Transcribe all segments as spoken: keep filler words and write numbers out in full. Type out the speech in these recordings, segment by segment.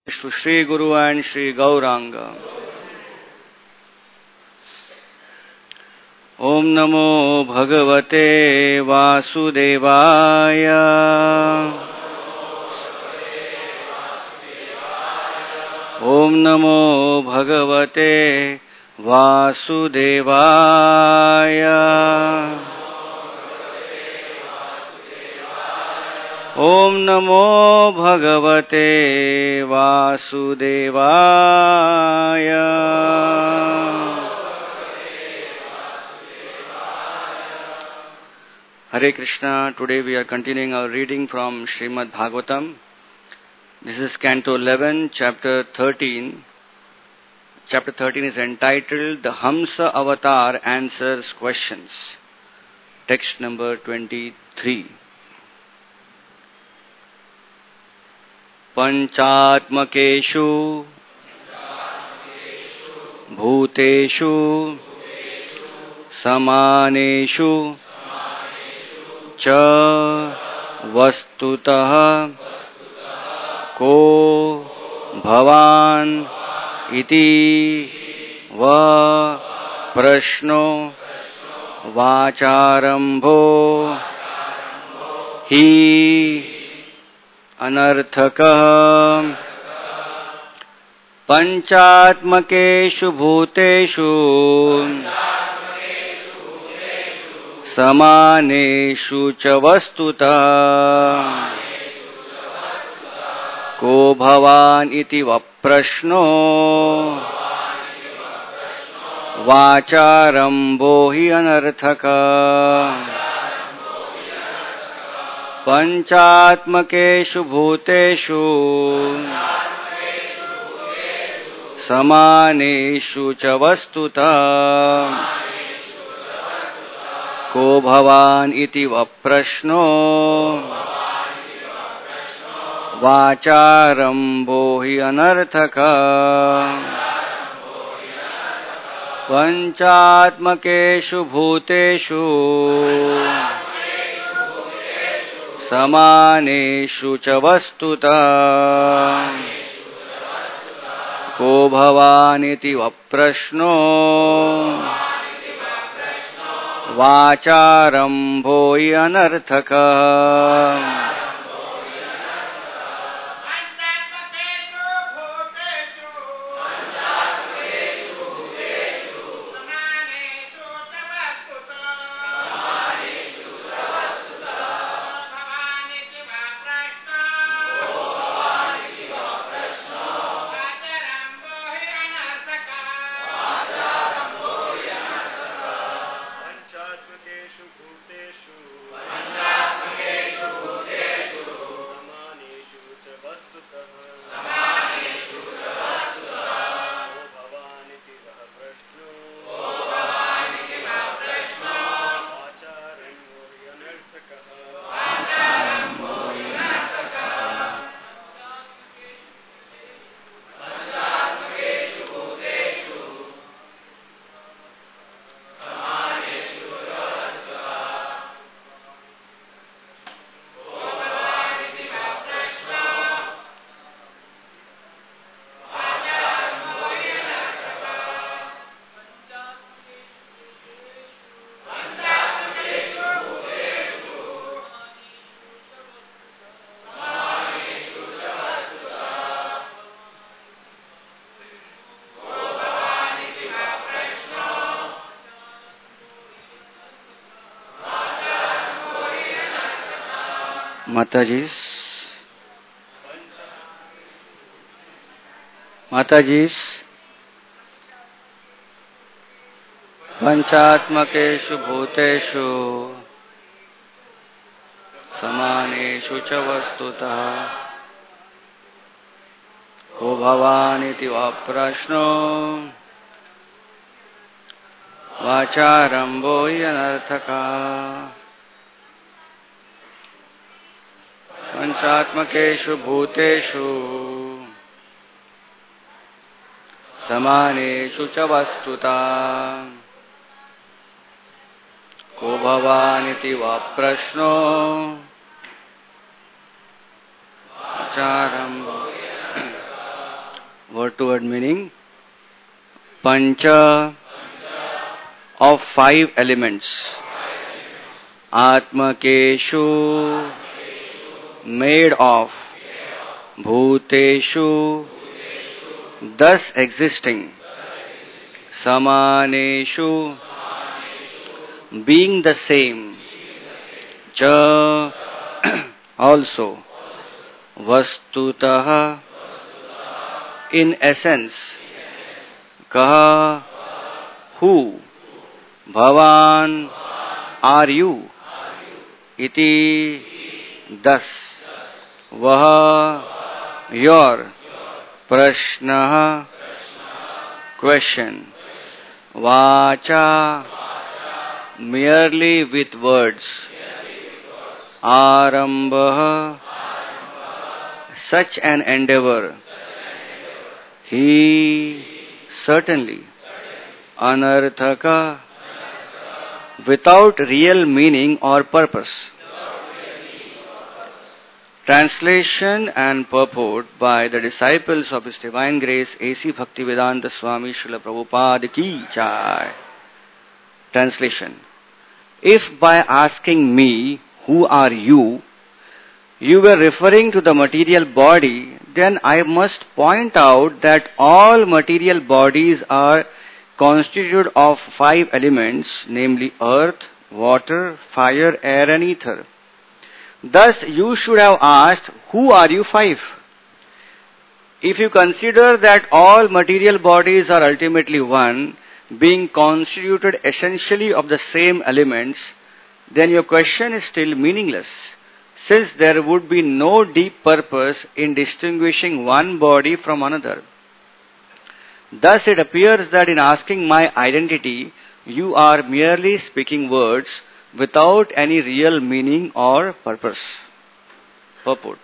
Shri Guru and Shri Gauranga. Om Namo Bhagavate Vasudevaya. Om Namo Bhagavate Vasudevaya. Om Namo Bhagavate Vasudevaya. Hare Krishna. Today we are continuing our reading from Srimad Bhagavatam. This is Canto eleven, Chapter thirteen. Chapter thirteen is entitled The Hamsa Avatar Answers Questions. Text number twenty-three. पंचात्मकेषु भूतेषु समानेषु च वस्तुतः को भवान् इति व प्रश्नो वाचारम्भो हि अनर्थकः पंचात्मकेषु भूतेषु समानेषु च वस्तुतः को भवान् इति वप्रश्नो वाचारम्भो हि अनर्थकः पंचात्मकेषु भूतेषु समानेषु च वस्तुतः को भवान् इति वप्रश्नो वाचारम्भो हि अनर्थकः पंचात्मकेषु भूतेषु समानेषु च वस्तुतः को भवान् इति वप्रश्नो वाचारम्भो हि अनर्थकः Mataji's Mataji's Panchatmakeषु भूतेषु समानेषु च वस्तुतः को भवान् इति वप्रश्नो वाचारम्भो हि अनर्थकः पंचात्मकेषु भूतेषु समानेषु च वस्तुतः को भवान् इति वप्रश्नो वाचारम्भो Word to word meaning. Pancha of five elements. Atmakeshu made of. Bhuteshu thus existing. Samaneshu being the same. Cha also. Vastutaha in essence. Kaha who. Bhavan are you. Iti thus. Vaha your. Prashnaha question. Vacha merely with words. Arambha such an endeavor. He certainly. Anarthaka without real meaning or purpose. Translation and purport by the disciples of His Divine Grace A C Bhaktivedanta Swami Srila Prabhupada Ki Jai. Translation. If by asking me, who are you, you were referring to the material body, then I must point out that all material bodies are constituted of five elements, namely earth, water, fire, air and ether. Thus you should have asked, who are you five? If you consider that all material bodies are ultimately one, being constituted essentially of the same elements, then your question is still meaningless, since there would be no deep purpose in distinguishing one body from another. Thus it appears that in asking my identity, you are merely speaking words without any real meaning or purpose. Purport.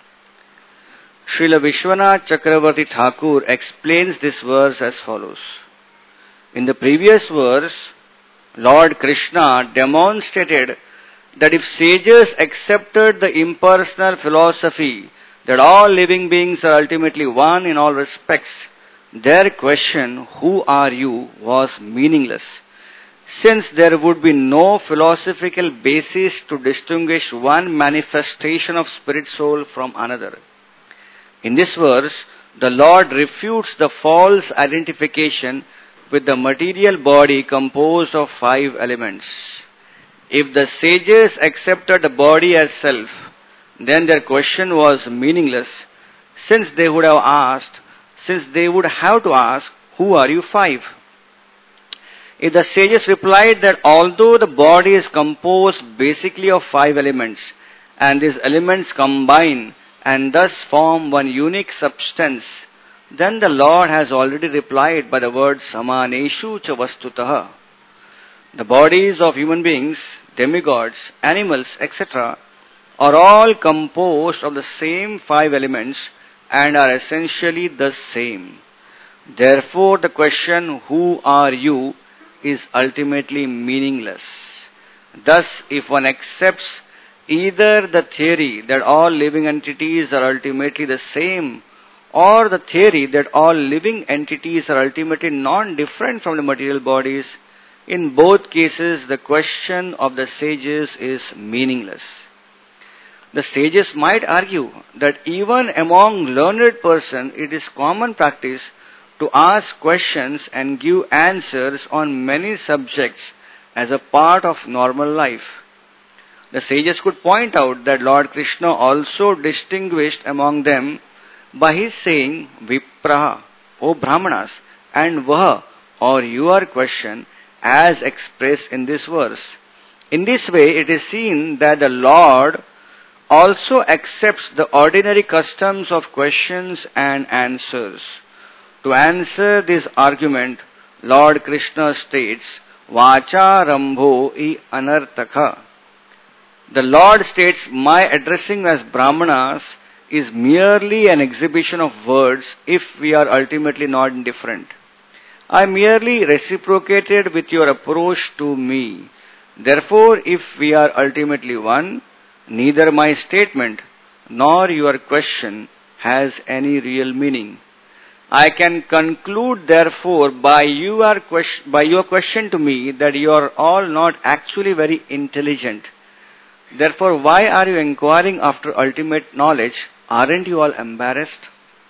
Srila Vishwanath Chakravarti Thakur explains this verse as follows. In the previous verse, Lord Krishna demonstrated that if sages accepted the impersonal philosophy that all living beings are ultimately one in all respects, their question, who are you, was meaningless, since there would be no philosophical basis to distinguish one manifestation of spirit soul from another. In this verse, the Lord refutes the false identification with the material body composed of five elements. If the sages accepted the body as self, then their question was meaningless, since they would have asked, since they would have to ask, who are you five? If the sages replied that although the body is composed basically of five elements, and these elements combine and thus form one unique substance, then the Lord has already replied by the word Samaneshu cha vastutaha. The bodies of human beings, demigods, animals, et cetera are all composed of the same five elements and are essentially the same. Therefore, the question, who are you, is ultimately meaningless. Thus, if one accepts either the theory that all living entities are ultimately the same, or the theory that all living entities are ultimately non-different from the material bodies, in both cases the question of the sages is meaningless. The sages might argue that even among learned persons it is common practice to ask questions and give answers on many subjects as a part of normal life. The sages could point out that Lord Krishna also distinguished among them by his saying, Vipraha, O Brahmanas, and Vaha, or your question, as expressed in this verse. In this way, it is seen that the Lord also accepts the ordinary customs of questions and answers. To answer this argument, Lord Krishna states, Vacha Rambho I Anartaka. The Lord states, my addressing as Brahmanas is merely an exhibition of words if we are ultimately not indifferent. I merely reciprocated with your approach to me. Therefore, if we are ultimately one, neither my statement nor your question has any real meaning. I can conclude therefore by your, question, by your question to me that you are all not actually very intelligent. Therefore, why are you inquiring after ultimate knowledge? Aren't you all embarrassed?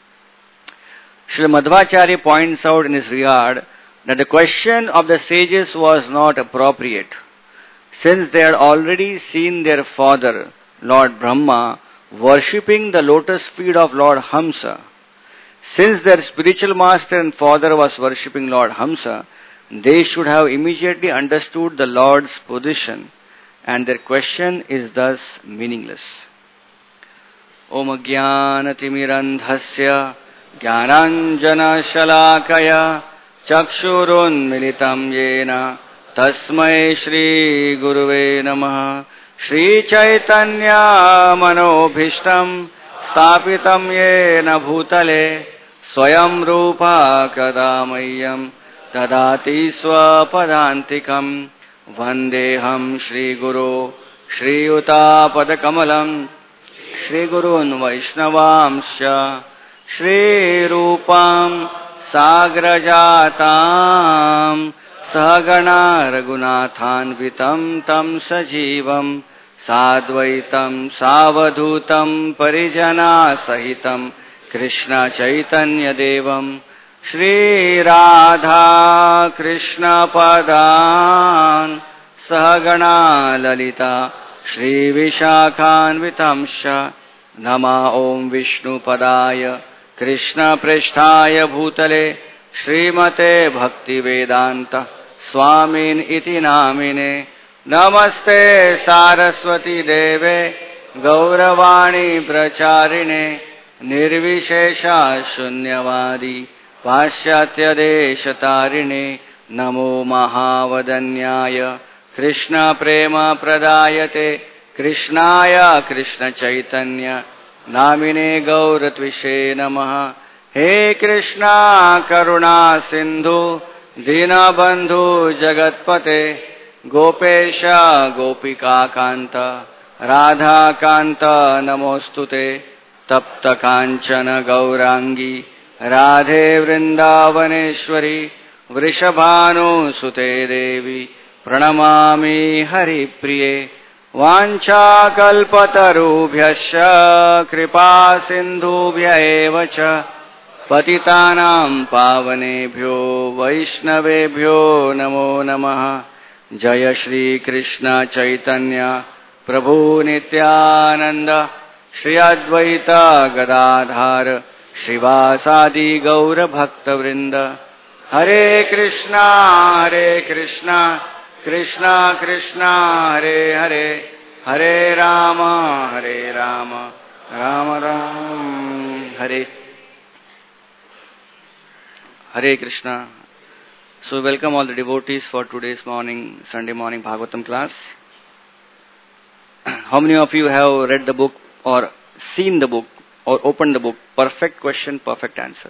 Srila Madhvacharya points out in his regard that the question of the sages was not appropriate, since they had already seen their father, Lord Brahma, worshipping the lotus feet of Lord Hamsa. Since their spiritual master and father was worshipping Lord Hamsa, they should have immediately understood the Lord's position, and their question is thus meaningless. Om Jnanatimirandhasya Jnananjana Shalakaya Chakshurunmilitam Yena Tasmai Shri Guruve Namaha. Shri Chaitanya Manobhishtam Stapitam Yena Bhutale Swayam Rupa Kadamayyam Tadati Swapadantikam Vandeham Shri Guru Shri Yuta Padakamalam Shri Gurun Vaishnavamsya Shri Rupam Sagrajatam Sahagana Raghunathanvitam Tam Sajivam Sadvaitam Savadhutam Parijana Sahitam Krishna Chaitanya Devam Shri Radha Krishna Padan Sahagana Lalita Shri Vishakhanvitamsha Nama Om Vishnu Padaya Krishna Prishtaya Bhutale Srimate Bhakti Vedanta Swamin Iti Namine Namaste Saraswati Deve Gauravani Pracharine Nirvishesha Shunyavadi Paschatya Deshatarine Namo Mahavadanyaya Krishna Prema Pradayate Krishnaya Krishna Chaitanya Namine Gauratvishe Namaha. He Krishna Karuna Sindhu Dinabandhu Jagatpate Gopesha Gopika Kanta Radha Kanta Namostute Tapta Kanchana Gaurangi Radhe Vrindavaneshwari Vrishabhanu Sute Devi Pranamami Hari Priye Vancha Kalpatarubhyasya Kripa Sindhubhya Evacha Patitanam Pavanebhyo Vaishnavebhyo Namo Namaha. Jaya Shri Krishna Chaitanya Prabhu Nityananda Shri Advaita Gadadhar Shrivasadi Gaura Bhakta Vrinda. Hare Krishna Hare Krishna Krishna Krishna Hare Hare Hare Rama Hare Rama Rama Rama Hare Hare Krishna. So welcome all the devotees for today's morning, Sunday morning Bhagavatam class. How many of you have read the book or seen the book or opened the book? Perfect question, perfect answer.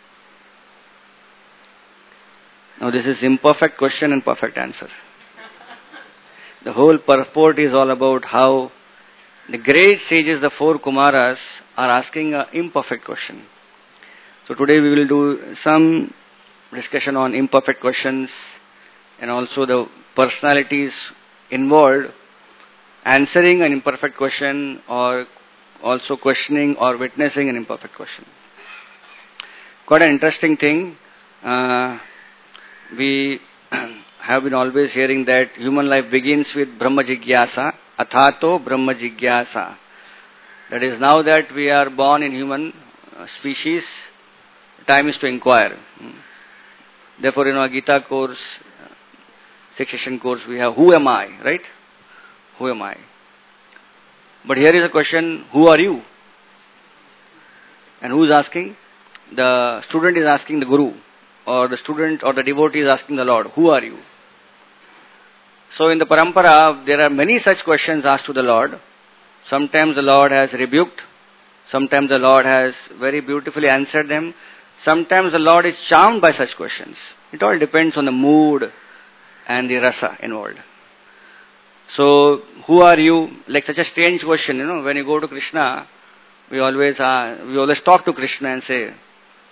Now this is imperfect question and perfect answer. The whole purport is all about how the great sages, the four Kumaras, are asking an imperfect question. So today we will do some discussion on imperfect questions and also the personalities involved answering an imperfect question or also questioning or witnessing an imperfect question. Quite an interesting thing. Uh, we have been always hearing that human life begins with Brahma Jigyasa, Athato Brahma Jigyasa. That is, now that we are born in human species, time is to inquire. Therefore, in our Gita course, six session course, we have who am I, right? Who am I? But here is a question, who are you? And who is asking? The student is asking the Guru, or the student or the devotee is asking the Lord, who are you? So in the parampara, there are many such questions asked to the Lord. Sometimes the Lord has rebuked. Sometimes the Lord has very beautifully answered them. Sometimes the Lord is charmed by such questions. It all depends on the mood and the rasa involved. So, who are you? Like such a strange question, you know, when you go to Krishna, we always uh, we always talk to Krishna and say,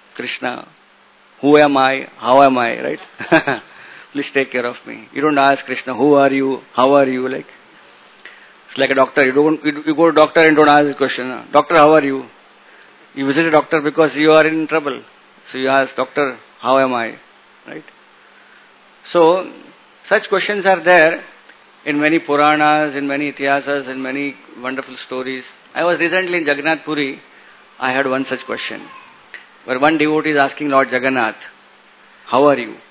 Krishna, who am I? How am I? Right? Please take care of me. You don't ask Krishna, who are you? How are you? Like, it's like a doctor. You don't, you, you go to doctor and don't ask this question. Doctor, how are you? You visit a doctor because you are in trouble. So you ask, doctor, how am I? Right? So, such questions are there in many Puranas, in many Itihasas, in many wonderful stories. I was recently in Jagannath Puri. I had one such question, where one devotee is asking Lord Jagannath, how are you?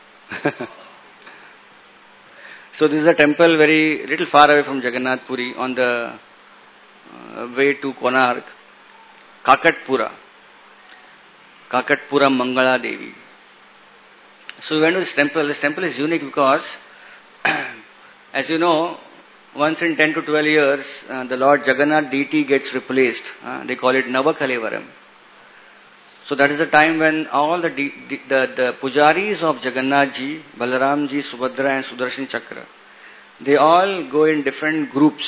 So this is a temple very little far away from Jagannath Puri on the uh, way to Konark, Kakatpura. Kakatpura Mangala Devi. So we went to this temple. This temple is unique because, as you know, once in ten to twelve years, uh, the Lord Jagannath deity gets replaced. Uh, they call it Navakalevaram. So that is the time when all the de- de- the, the pujaris of Jagannath ji, Balaram ji, Subhadra and Sudarshan Chakra, they all go in different groups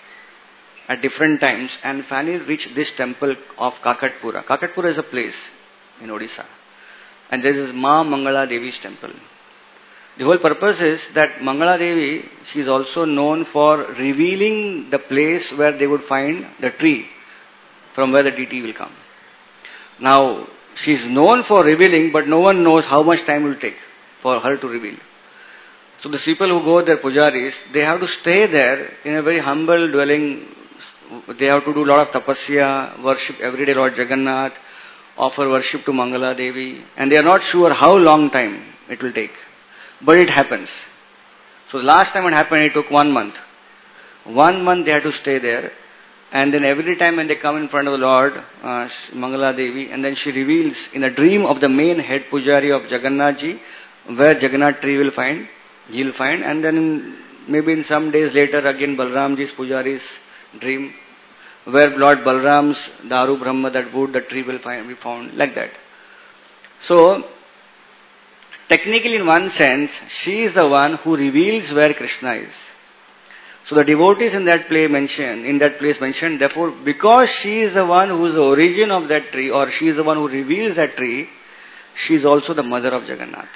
at different times and finally reach this temple of Kakatpura. Kakatpura is a place in Odisha. And there is Ma Mangala Devi's temple. The whole purpose is that Mangala Devi, she is also known for revealing the place where they would find the tree from where the deity will come. Now, she is known for revealing, but no one knows how much time it will take for her to reveal. So the people who go there, pujaris, they have to stay there in a very humble dwelling. They have to do a lot of tapasya, worship every day Lord Jagannath, offer worship to Mangala Devi, and they are not sure how long time it will take. But it happens. So the last time it happened, it took one month. One month they had to stay there. And then every time when they come in front of the Lord, uh, Mangala Devi, and then she reveals in a dream of the main head pujari of Jagannath ji, where Jagannath tree will find, he will find, and then in, maybe in some days later again Balram ji's pujari's dream, where Lord Balram's Daru Brahma, that wood, the tree will find, be found, like that. So, technically in one sense, she is the one who reveals where Krishna is. So the devotees in that place mentioned, in that place mentioned, therefore, because she is the one who is the origin of that tree, or she is the one who reveals that tree, she is also the mother of Jagannath.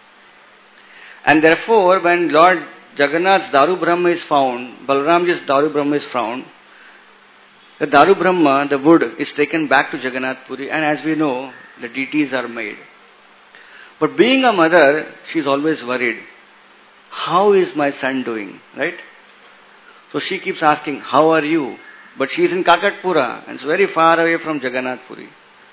And therefore, when Lord Jagannath's Daru Brahma is found, Balramji's Daru Brahma is found, the Daru Brahma, the wood, is taken back to Jagannath Puri, and as we know, the deities are made. But being a mother, she is always worried. How is my son doing? Right? So she keeps asking, how are you? But she is in Kakatpura, and it's very far away from Jagannath Puri.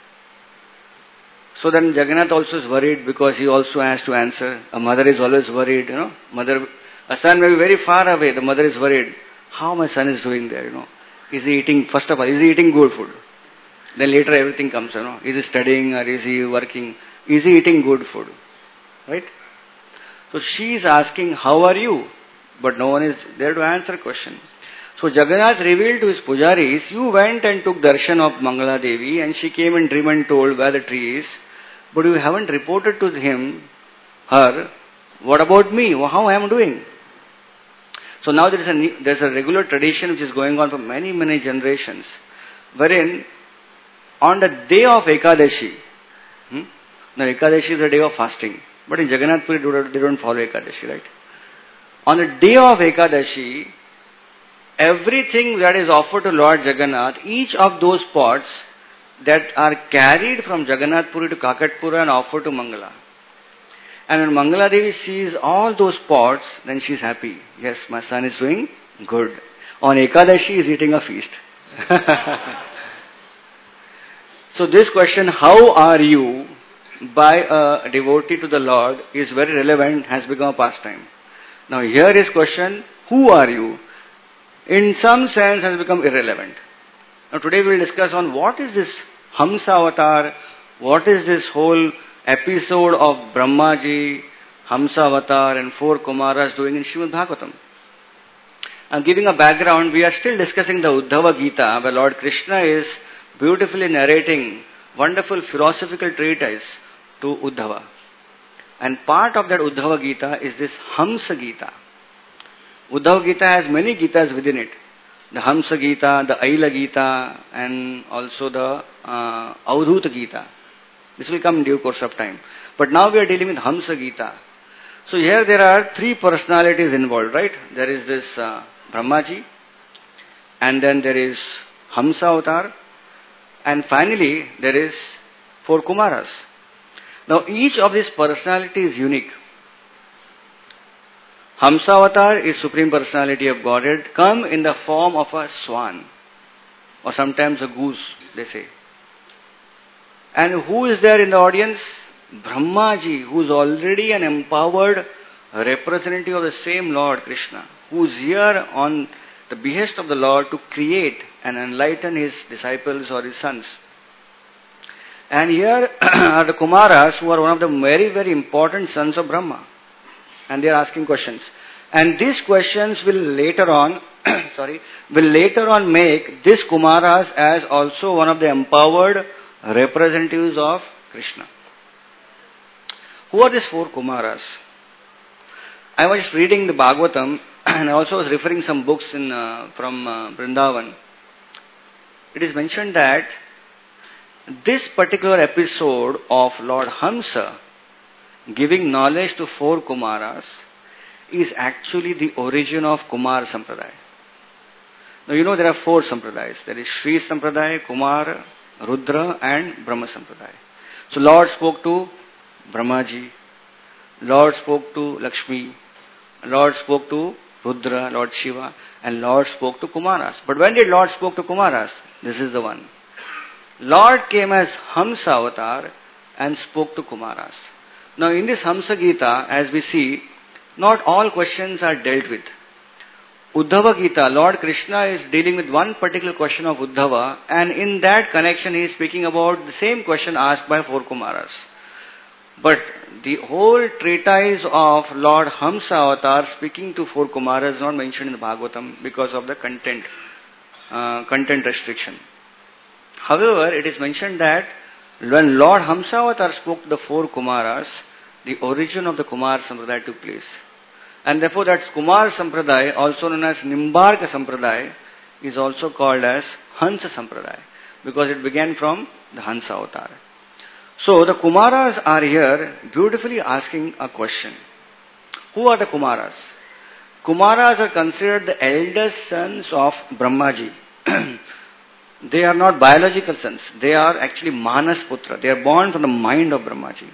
So then Jagannath also is worried because he also has to answer. A mother is always worried, you know. Mother, a son may be very far away, the mother is worried. How my son is doing there, you know. Is he eating, first of all, is he eating good food? Then later everything comes, you know. Is he studying or is he working? Is he eating good food? Right? So she is asking, how are you? But no one is there to answer question. So Jagannath revealed to his pujaris, you went and took darshan of Mangala Devi and she came in dream and told where the tree is. But you haven't reported to him, her, what about me? How I am doing? So now there is a new, there is a regular tradition which is going on for many, many generations, wherein on the day of Ekadashi, hmm, now Ekadashi is a day of fasting, but in Jagannath Puri they don't follow Ekadashi, right? On the day of Ekadashi, everything that is offered to Lord Jagannath, each of those pots that are carried from Jagannath Puri to Kakatpura and offered to Mangala. And when Mangala Devi sees all those pots, then she is happy. Yes, my son is doing good. On Ekadashi, he is eating a feast. So this question, how are you, by a devotee to the Lord, is very relevant, has become a pastime. Now here is question, who are you? In some sense has become irrelevant. Now today we will discuss on what is this Hamsa avatar, what is this whole episode of Brahmaji, Hamsa avatar and four Kumaras doing in Srimad Bhagavatam. And giving a background, we are still discussing the Uddhava Gita, where Lord Krishna is beautifully narrating wonderful philosophical treatise to Uddhava. And part of that Uddhava Gita is this Hamsa Gita. Uddhava Gita has many Gitas within it. The Hamsa Gita, the Aila Gita, and also the uh, Avadhuta Gita. This will come in due course of time. But now we are dealing with Hamsa Gita. So here there are three personalities involved, right? There is this uh, Brahmaji, and then there is Hamsa Avatar, and finally there is four Kumaras. Now each of these personalities is unique. Hamsa Avatar is Supreme Personality of Godhead, come in the form of a swan, or sometimes a goose, they say. And who is there in the audience? Brahmaji, who is already an empowered representative of the same Lord Krishna, who is here on the behest of the Lord to create and enlighten his disciples or his sons. And here are the Kumaras, who are one of the very, very important sons of Brahma. And they are asking questions. And these questions will later on, sorry, will later on make these Kumaras as also one of the empowered representatives of Krishna. Who are these four Kumaras? I was reading the Bhagavatam and I also was referring some books in uh, from uh, Vrindavan. It is mentioned that this particular episode of Lord Hamsa giving knowledge to four Kumaras is actually the origin of Kumar Sampradaya. Now you know there are four Sampradayas. There is Shri Sampradaya, Kumar, Rudra and Brahma Sampradaya. So Lord spoke to Brahmaji, Lord spoke to Lakshmi, Lord spoke to Rudra, Lord Shiva, and Lord spoke to Kumaras. But when did Lord spoke to Kumaras? This is the one. Lord came as Hamsa Avatar and spoke to Kumaras. Now in this Hamsa Gita, as we see, not all questions are dealt with. Uddhava Gita, Lord Krishna is dealing with one particular question of Uddhava, and in that connection he is speaking about the same question asked by four Kumaras. But the whole treatise of Lord Hamsa Avatar speaking to four Kumaras is not mentioned in the Bhagavatam because of the content, uh, content restriction. However, it is mentioned that when Lord Hamsa Avatar spoke to the four Kumaras, the origin of the Kumar Sampradaya took place. And therefore that Kumar Sampradaya, also known as Nimbarka Sampradaya, is also called as Hansa Sampradaya, because it began from the Hansa Avatar. So the Kumaras are here beautifully asking a question. Who are the Kumaras? Kumaras are considered the eldest sons of Brahmaji. They are not biological sons. They are actually Manas Putra. They are born from the mind of Brahmaji.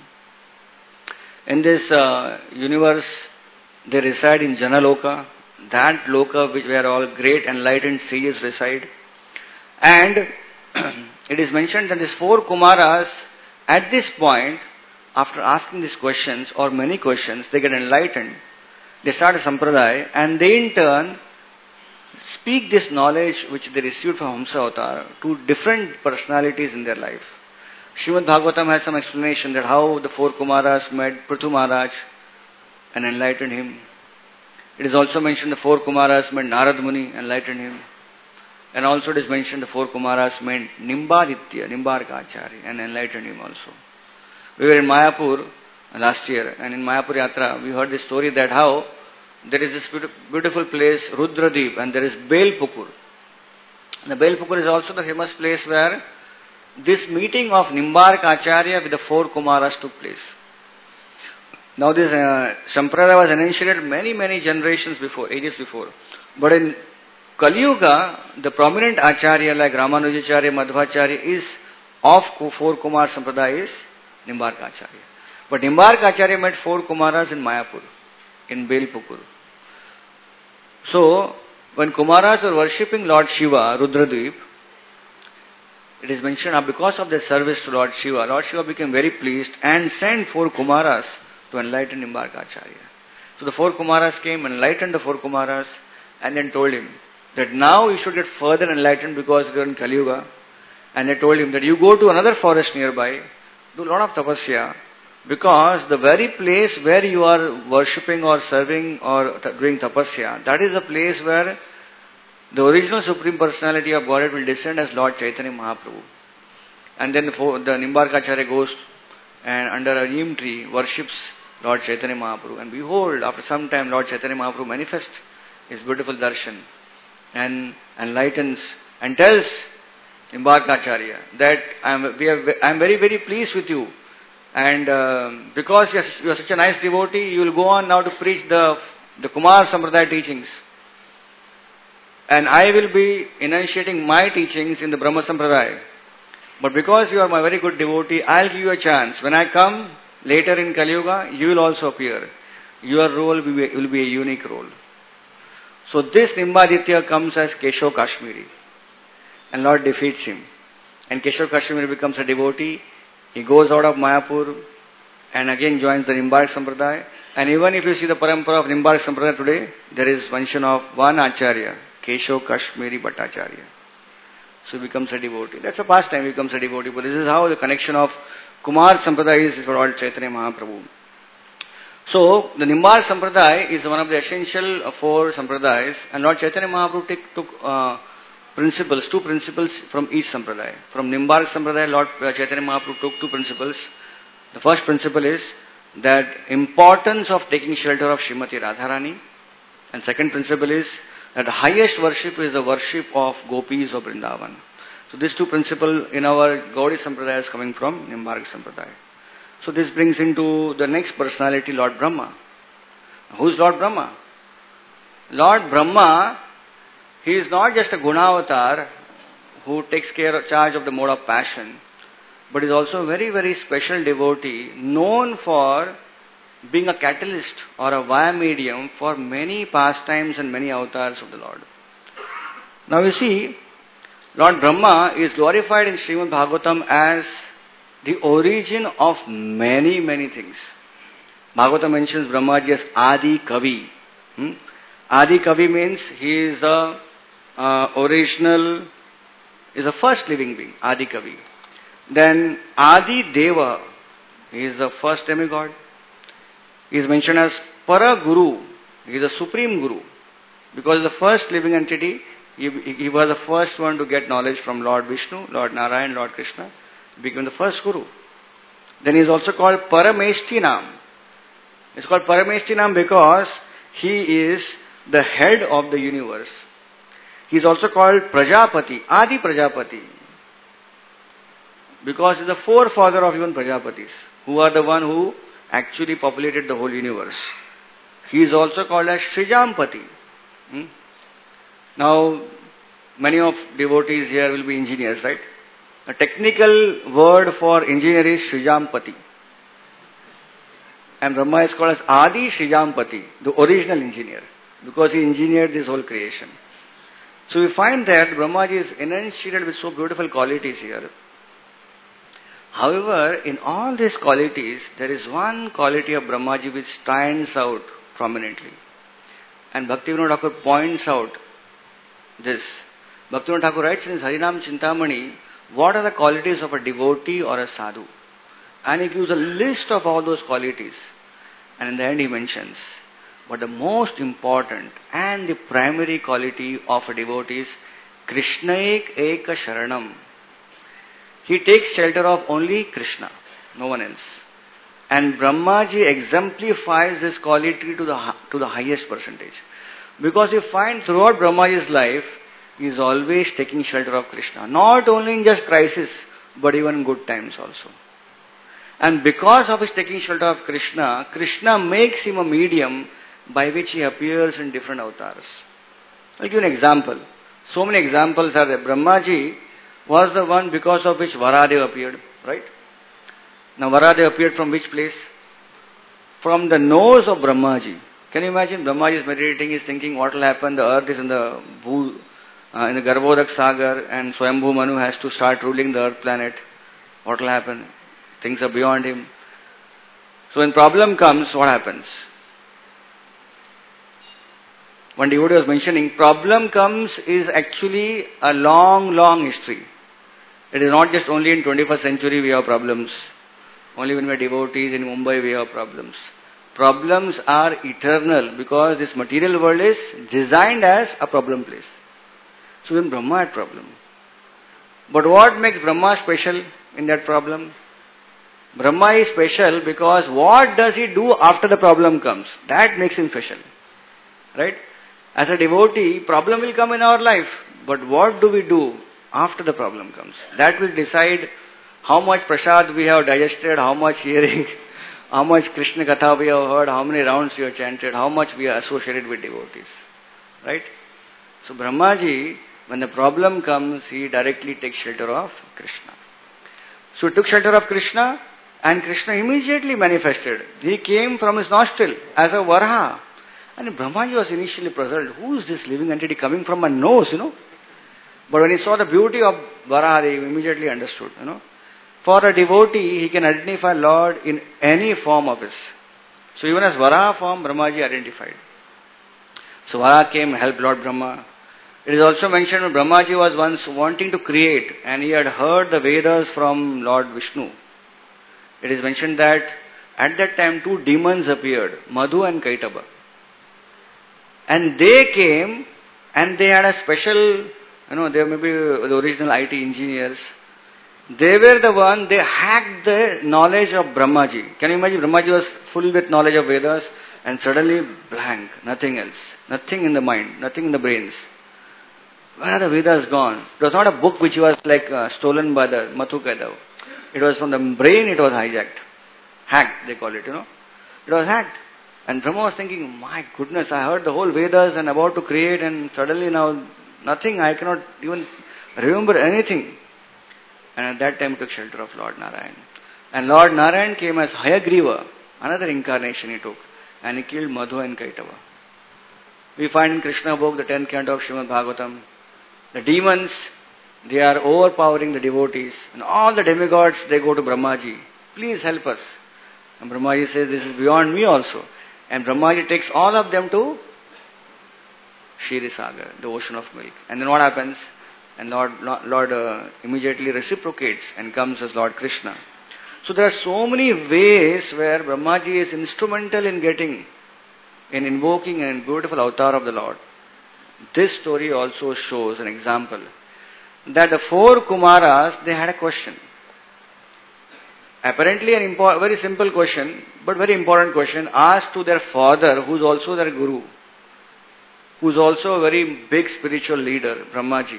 In this uh, universe, they reside in Janaloka, that Loka which where all great enlightened sages reside. And it is mentioned that these four Kumaras, at this point, after asking these questions or many questions, they get enlightened. They start a sampradaya and they in turn speak this knowledge which they received from Hamsa Avatar to different personalities in their life. Srimad Bhagavatam has some explanation that how the four Kumaras met Prithu Maharaj and enlightened him. It is also mentioned the four Kumaras met Narad Muni, enlightened him. And also it is mentioned the four Kumaras met Nimbaditya, Nimbarka Acharya, and enlightened him also. We were in Mayapur last year, and in Mayapur Yatra we heard the story that how there is this beautiful place Rudradeep and there is Belpukur. And the Belpukur is also the famous place where this meeting of Nimbarka Acharya with the four Kumaras took place. Now this uh, Sampradaya was initiated many, many generations before, ages before. But in Kali Yuga, the prominent Acharya like Ramanujacharya, Madhvacharya is of four Kumar Sampradaya is Nimbarka Acharya. But Nimbarka Acharya met four Kumaras in Mayapur, in Belpukur. So, when Kumaras were worshipping Lord Shiva, Rudradeep, it is mentioned that because of their service to Lord Shiva, Lord Shiva became very pleased and sent four Kumaras to enlighten Nimbarka Acharya. So the four Kumaras came, enlightened the four Kumaras, and then told him that now you should get further enlightened because you are in Kali Yuga. And they told him that you go to another forest nearby, do a lot of tapasya, because the very place where you are worshipping or serving or t- doing tapasya, that is the place where the original Supreme Personality of Godhead will descend as Lord Chaitanya Mahaprabhu. And then the, the Nimbarka Acharya goes and under a neem tree worships Lord Chaitanya Mahaprabhu. And behold, after some time Lord Chaitanya Mahaprabhu manifests his beautiful darshan and enlightens and tells Nimbarkacharya, that I am we are, I am very very pleased with you, and uh, because you are, you are such a nice devotee, you will go on now to preach the the Kumar Sampradaya teachings, and I will be enunciating my teachings in the Brahma Sampradaya. But because you are my very good devotee, I will give you a chance. When I come later in Kali Yuga, you will also appear. Your role will be, will be a unique role. So this Nimbaditya comes as Keshav Kashmiri, and Lord defeats him. And Keshav Kashmiri becomes a devotee. He goes out of Mayapur and again joins the Nimbark Sampradaya. And even if you see the parampara of Nimbark Sampradaya today, there is mention of one Acharya, Keshav Kashmiri Bhattacharya. So he becomes a devotee. That's a pastime, he becomes a devotee. But this is how the connection of Kumar Sampradaya is for all Chaitanya Mahaprabhu. So, the Nimbark Sampradaya is one of the essential four Sampradayas, and Lord Chaitanya Mahaprabhu take, took uh, principles, two principles from each Sampradaya. From Nimbark Sampradaya, Lord Chaitanya Mahaprabhu took two principles. The first principle is that importance of taking shelter of Srimati Radharani, and second principle is that the highest worship is the worship of Gopis of Vrindavan. So, these two principles in our Gaudiya Sampradaya is coming from Nimbark Sampradaya. So this brings into the next personality, Lord Brahma. Who is Lord Brahma? Lord Brahma, he is not just a Gunavatar who takes care of charge of the mode of passion, but is also a very, very special devotee known for being a catalyst or a via medium for many pastimes and many avatars of the Lord. Now you see, Lord Brahma is glorified in Srimad Bhagavatam as the origin of many, many things. Bhagavatam mentions Brahmaji as Adi Kavi. Hmm? Adi Kavi means he is the uh, original, is the first living being, Adi Kavi. Then Adi Deva, he is the first demigod. He is mentioned as Para Guru, he is the supreme Guru. Because the first living entity, he, he was the first one to get knowledge from Lord Vishnu, Lord Narayan, Lord Krishna. Became the first Guru. Then he is also called Parameshtinam. It's called Parameshtinam because he is the head of the universe. He is also called Prajapati, Adi Prajapati, because he is the forefather of even Prajapatis, who are the one who actually populated the whole universe. He is also called as Srijampati. Hmm? Now, many of devotees here will be engineers, right? The technical word for engineer is Srijampati. And Brahma is called as Adi Srijampati, the original engineer, because he engineered this whole creation. So we find that Brahmaji is enunciated with so beautiful qualities here. However, in all these qualities, there is one quality of Brahmaji which stands out prominently. And Bhaktivinoda Thakur points out this. Bhaktivinoda Thakur writes in his Harinam Chintamani, what are the qualities of a devotee or a sadhu? And he gives a list of all those qualities. And in the end he mentions, but the most important and the primary quality of a devotee is Krishnaik Eka Sharanam. He takes shelter of only Krishna, no one else. And Brahmaji exemplifies this quality to the, to the highest percentage. Because you find throughout Brahmaji's life, he is always taking shelter of Krishna. Not only in just crisis, but even in good times also. And because of his taking shelter of Krishna, Krishna makes him a medium by which he appears in different avatars. I'll give you an example. So many examples are there. Brahmaji was the one because of which Varadev appeared, right? Now Varadev appeared from which place? From the nose of Brahmaji. Can you imagine? Brahmaji is meditating, he is thinking what will happen, the earth is in the Bhu, uh, in the Garbhodak Sagar, and Swayambhu Manu has to start ruling the earth planet. What will happen? Things are beyond him. So when problem comes, what happens? One devotee was mentioning, problem comes is actually a long, long history. It is not just only in twenty-first century we have problems. Only when we are devotees in Mumbai we have problems. Problems are eternal because this material world is designed as a problem place. So then Brahma had problem. But what makes Brahma special in that problem? Brahma is special because what does he do after the problem comes? That makes him special. Right? As a devotee, problem will come in our life. But what do we do after the problem comes. That will decide how much prasad we have digested, how much hearing, how much Krishna Katha we have heard, how many rounds we have chanted, how much we are associated with devotees. Right? So Brahmaji, when the problem comes, he directly takes shelter of Krishna. So he took shelter of Krishna, and Krishna immediately manifested. He came from his nostril as a Varaha. And Brahmaji was initially puzzled. Who is this living entity coming from my nose, you know? But when he saw the beauty of Varaha, he immediately understood, you know. For a devotee, he can identify Lord in any form of his. So even as Varaha form, Brahmaji identified. So Varaha came, helped Lord Brahma. It is also mentioned that Brahmaji was once wanting to create, and he had heard the Vedas from Lord Vishnu. It is mentioned that at that time two demons appeared, Madhu and Kaitaba. And they came and they had a special, you know, they may be the original I T engineers. They were the one, they hacked the knowledge of Brahmaji. Can you imagine? Brahmaji was full with knowledge of Vedas and suddenly blank, nothing else. Nothing in the mind, nothing in the brains. Where are the Vedas gone? It was not a book which was like uh, stolen by the Madhu Kaitaba. It was from the brain, it was hijacked. Hacked, they call it, you know. It was hacked. And Brahma was thinking, my goodness, I heard the whole Vedas and about to create, and suddenly now nothing, I cannot even remember anything. And at that time he took shelter of Lord Narayan. And Lord Narayan came as Hayagriva, another incarnation he took, and he killed Madhu and Kaitava. We find in Krishna book, the tenth canto of Srimad Bhagavatam, the demons, they are overpowering the devotees, and all the demigods, they go to Brahmaji. Please help us. And Brahmaji says, this is beyond me also. And Brahmaji takes all of them to Shiri Sagar, the ocean of milk. And then what happens? And Lord, Lord uh, immediately reciprocates and comes as Lord Krishna. So there are so many ways where Brahmaji is instrumental in getting, in invoking a beautiful avatar of the Lord. This story also shows an example that the four Kumaras, they had a question. Apparently an impo- very simple question, but very important question, asked to their father, who is also their guru, who is also a very big spiritual leader, Brahmaji.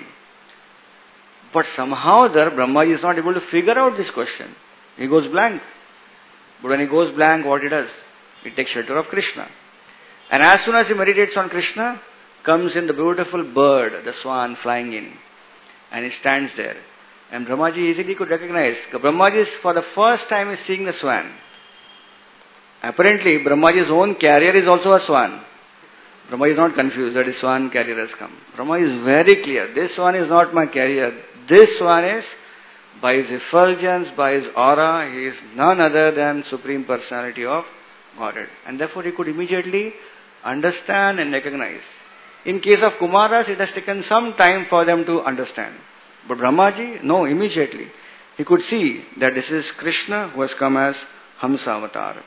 But somehow there, Brahmaji is not able to figure out this question. He goes blank. But when he goes blank, what he does? He takes shelter of Krishna. And as soon as he meditates on Krishna, comes in the beautiful bird, the swan flying in. And he stands there. And Brahmaji easily could recognize. Brahmaji is for the first time is seeing the swan. Apparently, Brahmaji's own carrier is also a swan. Brahmaji is not confused that his swan carrier has come. Brahmaji is very clear. This swan is not my carrier. This swan is, by his effulgence, by his aura, he is none other than Supreme Personality of Godhead. And therefore he could immediately understand and recognize. In case of Kumaras, it has taken some time for them to understand. But Brahmaji, no, immediately. He could see that this is Krishna who has come as Hamsa Avatar.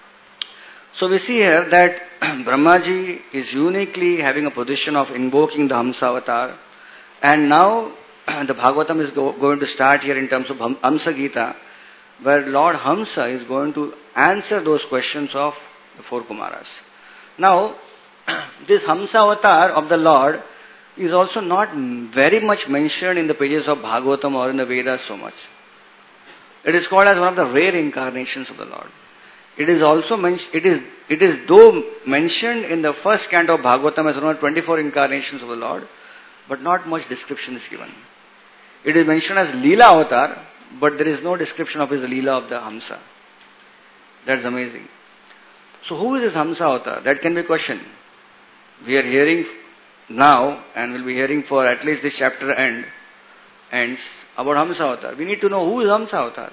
So we see here that Brahmaji is uniquely having a position of invoking the Hamsa Avatar. And now the Bhagavatam is go, going to start here in terms of Hamsa Gita, where Lord Hamsa is going to answer those questions of the four Kumaras. Now, this Hamsa Avatar of the Lord is also not very much mentioned in the pages of Bhagavatam or in the Vedas so much. It is called as one of the rare incarnations of the Lord. It is also mentioned, it is, it is though mentioned in the first canto of Bhagavatam as one of the twenty-four incarnations of the Lord, but not much description is given. It is mentioned as Leela Avatar, but there is no description of his Leela of the Hamsa. That's amazing. So who is this Hamsa Avatar? That can be a question. We are hearing now, and will be hearing for at least this chapter end, ends, about Hamsa Avatar. We need to know who is Hamsa Avatar.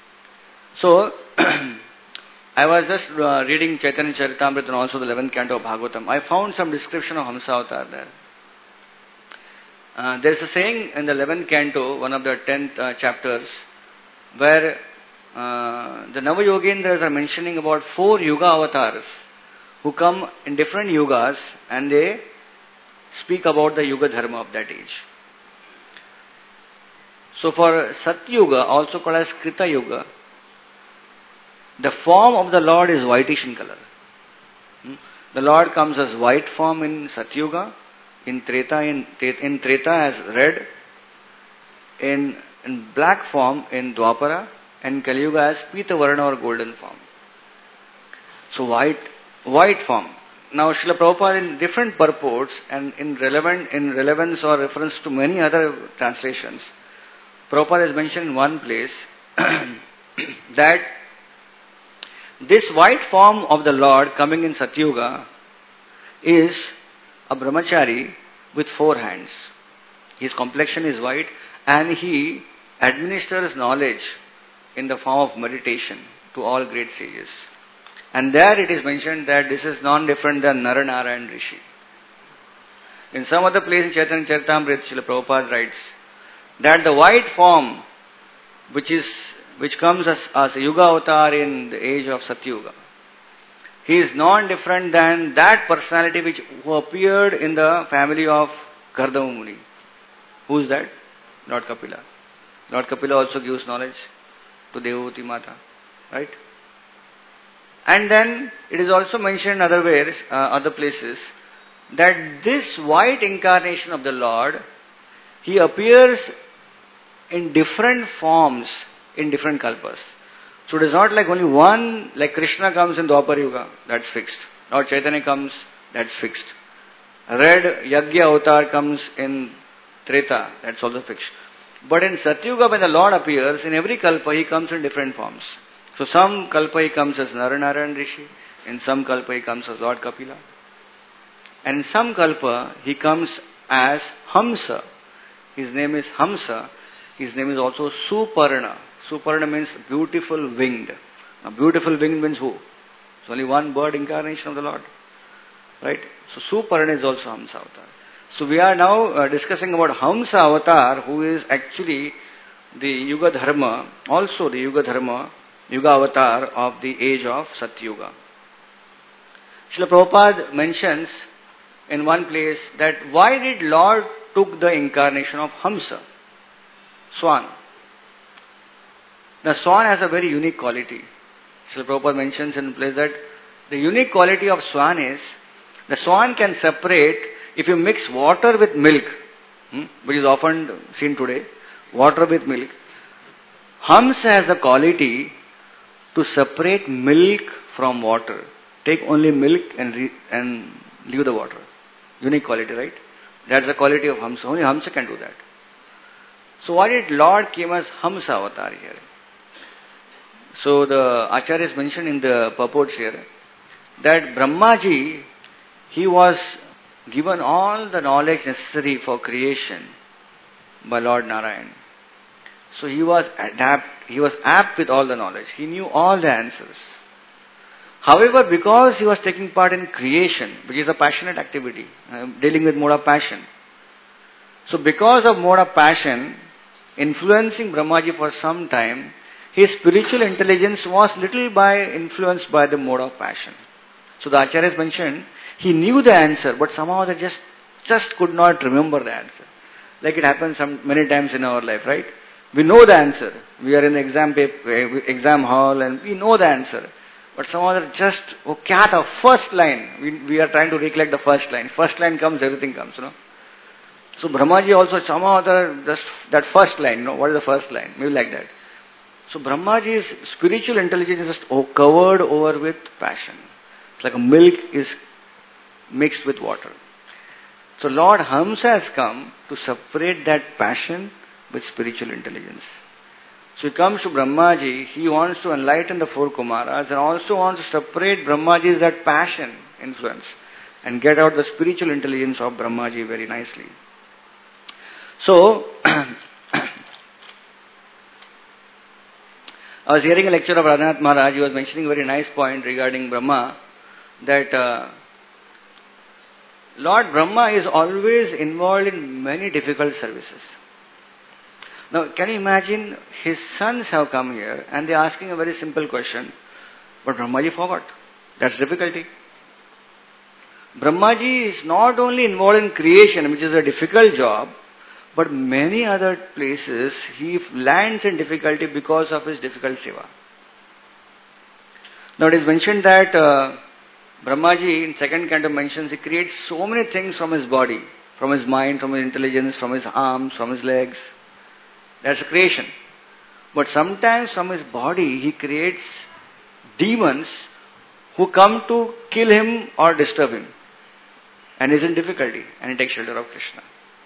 So, I was just uh, reading Chaitanya Charitamrita and also the eleventh canto of Bhagavatam. I found some description of Hamsa Avatar there. Uh, there is a saying in the eleventh canto, one of the tenth uh, chapters, where uh, the Navayogendras are mentioning about four Yuga avatars who come in different yugas and they speak about the Yuga Dharma of that age. So for Satyuga, also called as Krita Yuga, the form of the Lord is whitish in color. Hmm? The Lord comes as white form in Satyuga, in Treta, in, in Treta as red, in, in black form in Dwapara and Kali Yuga as Pita Varna or golden form. So white, white form. Now Srila Prabhupada in different purports and in relevant in relevance or reference to many other translations, Prabhupada has mentioned in one place that this white form of the Lord coming in Satyuga is a brahmachari with four hands. His complexion is white and he administers knowledge in the form of meditation to all great sages. And there it is mentioned that this is non-different than Naranarayan Rishi. In some other place in Chaitanya Charitamrita, Srila Prabhupada writes that the white form which is which comes as, as a Yuga avatar in the age of Satyuga, he is non-different than that personality which who appeared in the family of Kardama Muni. Who is that? Lord Kapila. Lord Kapila also gives knowledge to Devavati Mata. Right? And then it is also mentioned in other ways, uh, other places, that this white incarnation of the Lord, he appears in different forms in different kalpas. So it is not like only one, like Krishna comes in Dwapara Yuga, that's fixed. Lord Chaitanya comes, that's fixed. Red Yagya avatar comes in Treta, that's also fixed. But in Satyuga, when the Lord appears, in every kalpa he comes in different forms. So some kalpa he comes as Naranarayan Rishi, in some kalpa he comes as Lord Kapila. And in some kalpa he comes as Hamsa. His name is Hamsa. His name is also Suparna. Suparna means beautiful winged. Now beautiful winged means who? It's only one bird incarnation of the Lord. Right? So Suparna is also Hamsa avatar. So we are now uh, discussing about Hamsa avatar, who is actually the Yuga Dharma, also the Yuga Dharma, Yuga avatar of the age of Satyuga. Srila Prabhupada mentions in one place that why did Lord took the incarnation of Hamsa, swan? The swan has a very unique quality. Srila Prabhupada mentions in a place that the unique quality of swan is the swan can separate, if you mix water with milk, hmm, which is often seen today, water with milk, Hamsa has the quality to separate milk from water. Take only milk and re- and leave the water. Unique quality, right? That's the quality of Hamsa. Only Hamsa can do that. So why did Lord came as Hamsa avatar here? So the Acharya is mentioned in the purports here that Brahmaji, he was given all the knowledge necessary for creation by Lord Narayan. So he was adapt, he was apt with all the knowledge. He knew all the answers. However, because he was taking part in creation, which is a passionate activity, uh, dealing with mode of passion. So because of mode of passion, influencing Brahmaji for some time, his spiritual intelligence was little by influenced by the mode of passion. So the Acharya has mentioned, he knew the answer, but somehow they just, just could not remember the answer. Like it happens some, many times in our life, right? We know the answer. We are in the exam paper, exam hall and we know the answer. But somehow they're just, oh, kya tha, first line. We, we are trying to recollect the first line. First line comes, everything comes, you know. So Brahmaji also somehow the, just that first line, you know, what is the first line? Maybe like that. So Brahmaji's spiritual intelligence is just oh, covered over with passion. It's like a milk is mixed with water. So Lord Hamsa has come to separate that passion with spiritual intelligence. So he comes to Brahmaji, he wants to enlighten the four Kumaras and also wants to separate Brahmaji's that passion influence and get out the spiritual intelligence of Brahmaji very nicely. So, I was hearing a lecture of Radhanath Maharaj, he was mentioning a very nice point regarding Brahma, that uh, Lord Brahma is always involved in many difficult services. Now, can you imagine his sons have come here and they are asking a very simple question, but Brahmaji forgot. That's difficulty. Brahmaji is not only involved in creation, which is a difficult job, but many other places he lands in difficulty because of his difficult seva. Now it is mentioned that uh, Brahmaji in second canto mentions he creates so many things from his body, from his mind, from his intelligence, from his arms, from his legs. That's creation. But sometimes from his body he creates demons who come to kill him or disturb him. And is in difficulty and he takes shelter of Krishna.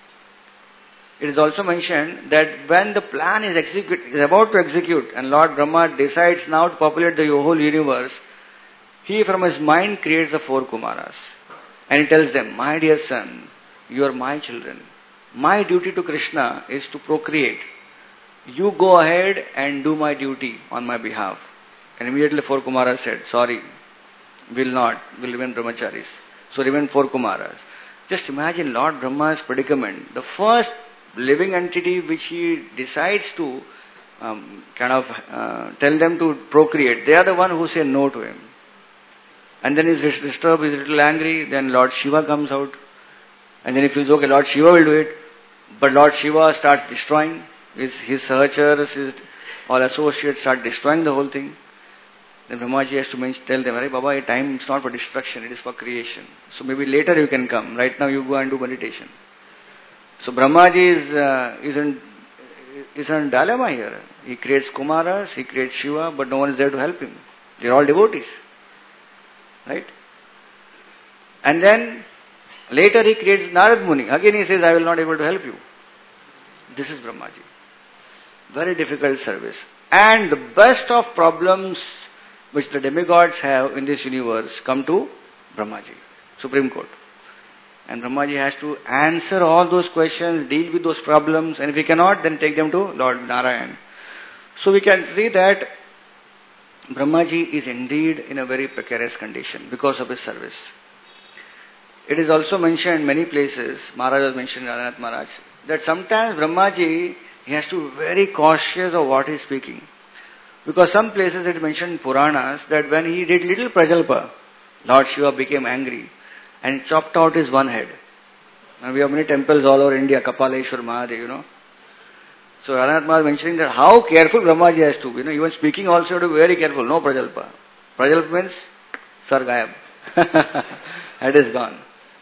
It is also mentioned that when the plan is execute, is about to execute and Lord Brahma decides now to populate the whole universe, he from his mind creates the four Kumaras. And he tells them, my dear son, you are my children. My duty to Krishna is to procreate. You go ahead and do my duty on my behalf. And immediately four Kumaras said, sorry, will not, will remain brahmacharis. So remain four Kumaras. Just imagine Lord Brahma's predicament. The first living entity which he decides to um, kind of uh, tell them to procreate, they are the one who say no to him. And then he's disturbed, he's a little angry, then Lord Shiva comes out. And then he feels, okay, Lord Shiva will do it. But Lord Shiva starts destroying. His, his sahachars, his all associates start destroying the whole thing. Then Brahmaji has to mention, tell them, Baba, a time it's not for destruction, it is for creation. So maybe later you can come. Right now you go and do meditation. So Brahmaji is, uh, is, in, is in dilemma here. He creates Kumaras, he creates Shiva, but no one is there to help him. They are all devotees. Right? And then later he creates Narad Muni. Again he says, I will not be able to help you. This is Brahmaji. Very difficult service. And the best of problems which the demigods have in this universe come to Brahmaji, Supreme Court. And Brahmaji has to answer all those questions, deal with those problems, and if he cannot, then take them to Lord Narayan. So we can see that Brahmaji is indeed in a very precarious condition because of his service. It is also mentioned in many places, Maharaj has mentioned, Radhanath Maharaj, that sometimes Brahmaji, he has to be very cautious of what he is speaking. Because some places it mentioned in Puranas that when he did little prajalpa, Lord Shiva became angry and chopped out his one head. And we have many temples all over India, Kapaleshwar, Mahadev, you know. So Radhanath Maharaj mentioning that how careful Brahmaji has to be. You know, even speaking also you have to be very careful. No prajalpa. Prajalpa means, sir gayab. Head is gone.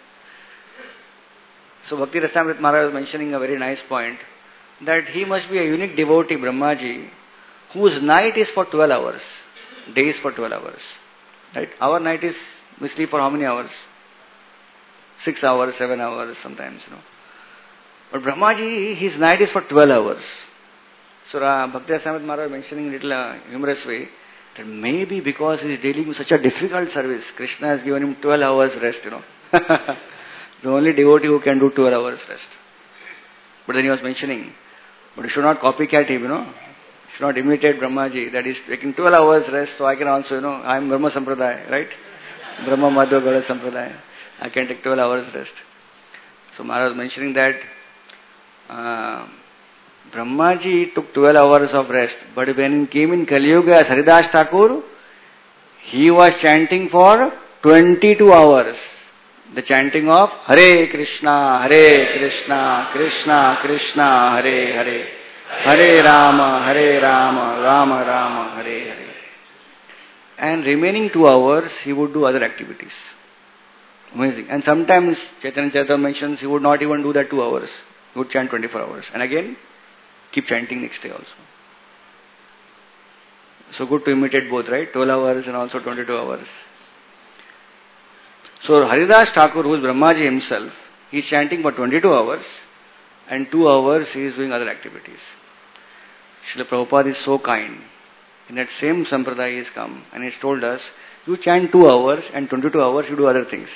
So Bhakti Rasamrita Maharaj was mentioning a very nice point that he must be a unique devotee, Brahmaji, whose night is for twelve hours, days for twelve hours. Right? Our night is, we sleep for how many hours? Six hours, seven hours sometimes, you know. But Brahmaji, his night is for twelve hours. So uh, Bhakti Rasamrita Maharaj mentioning in a little uh, humorous way that maybe because he is dealing with such a difficult service, Krishna has given him twelve hours rest, you know. The only devotee who can do twelve hours rest. But then he was mentioning, but you should not copycat him, you know. You should not imitate Brahmaji, that is taking twelve hours rest, so I can also, you know, I am Brahma Sampradaya, right? Brahma Madhva Gada Sampradaya. I can take twelve hours rest. So Maharaj was mentioning that uh, Brahmaji took twelve hours of rest, but when he came in Kali Yuga as Haridas Thakur, he was chanting for twenty-two hours. The chanting of Hare Krishna, Hare Krishna, Krishna Krishna, Hare Hare, Hare Rama, Hare Rama, Rama Rama, Hare Hare. And remaining two hours, he would do other activities. Amazing. And sometimes Chaitanya Charitamrita mentions he would not even do that two hours. He would chant twenty-four hours. And again, keep chanting next day also. So good to imitate both, right? twelve hours and also twenty-two hours. So Haridas Thakur, who is Brahmaji himself, he is chanting for twenty-two hours and two hours he is doing other activities. Srila Prabhupada is so kind. In that same sampradaya he has come and he has told us, you chant two hours and twenty-two hours you do other things.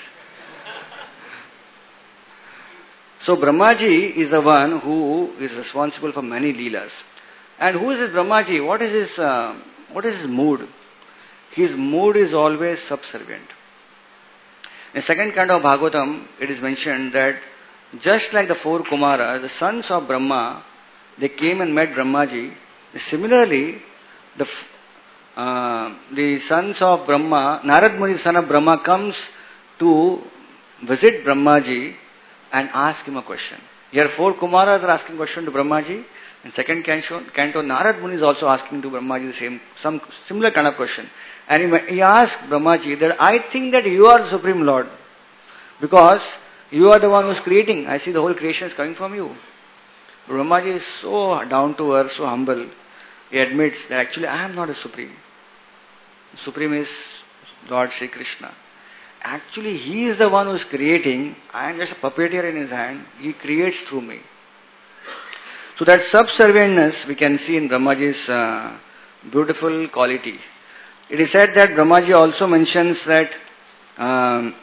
So Brahmaji is the one who is responsible for many leelas. And who is this Brahmaji? What is his, uh, what is his mood? His mood is always subservient. In the second canto of Bhagavatam, it is mentioned that just like the four Kumaras, the sons of Brahma, they came and met Brahmaji. Similarly, the uh, the sons of Brahma, Narad Muni, son of Brahma, comes to visit Brahmaji and ask him a question. Here four Kumaras are asking question to Brahmaji. In second canto, canto, Narad Muni is also asking to Brahmaji the same, some similar kind of question. And he, he asked Brahmaji that I think that you are the Supreme Lord. Because you are the one who is creating. I see the whole creation is coming from you. Brahmaji is so down to earth, so humble. He admits that actually I am not a supreme. Supreme is Lord Sri Krishna. Actually, he is the one who is creating. I am just a puppeteer in his hand. He creates through me. So that subservientness we can see in Brahmaji's uh, beautiful quality. It is said that Brahmaji also mentions that um,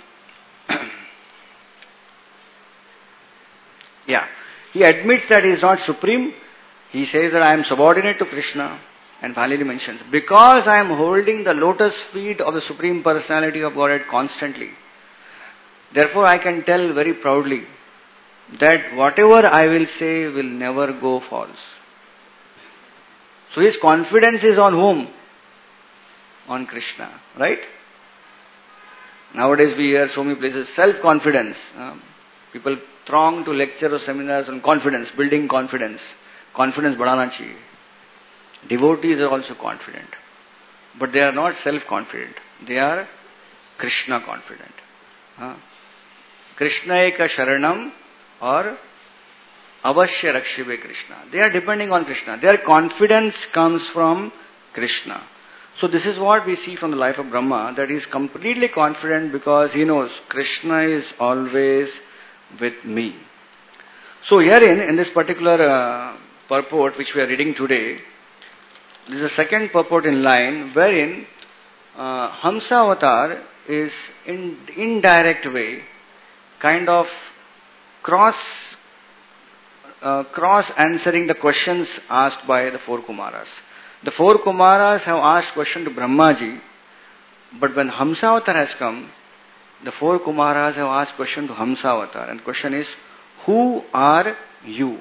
yeah, he admits that he is not supreme. He says that I am subordinate to Krishna. And finally mentions, because I am holding the lotus feet of the Supreme Personality of Godhead constantly, therefore I can tell very proudly that whatever I will say will never go false. So his confidence is on whom? On Krishna, right? Nowadays we hear so many places, self-confidence. Uh, people throng to lecture or seminars on confidence, building confidence. Confidence badhana chahiye. Devotees are also confident. But they are not self-confident. They are Krishna confident. Uh, Krishna eka sharanam or avashya rakshive Krishna. They are depending on Krishna. Their confidence comes from Krishna. So this is what we see from the life of Brahma, that he is completely confident because he knows Krishna is always with me. So herein, in this particular uh, purport which we are reading today, this is the second purport in line wherein uh, Hamsa Avatar is in indirect way kind of cross uh, cross answering the questions asked by the four Kumaras. The four Kumaras have asked question to Brahmaji, but when Hamsa Avatar has come, the four Kumaras have asked question to Hamsa Avatar, and the question is, who are you?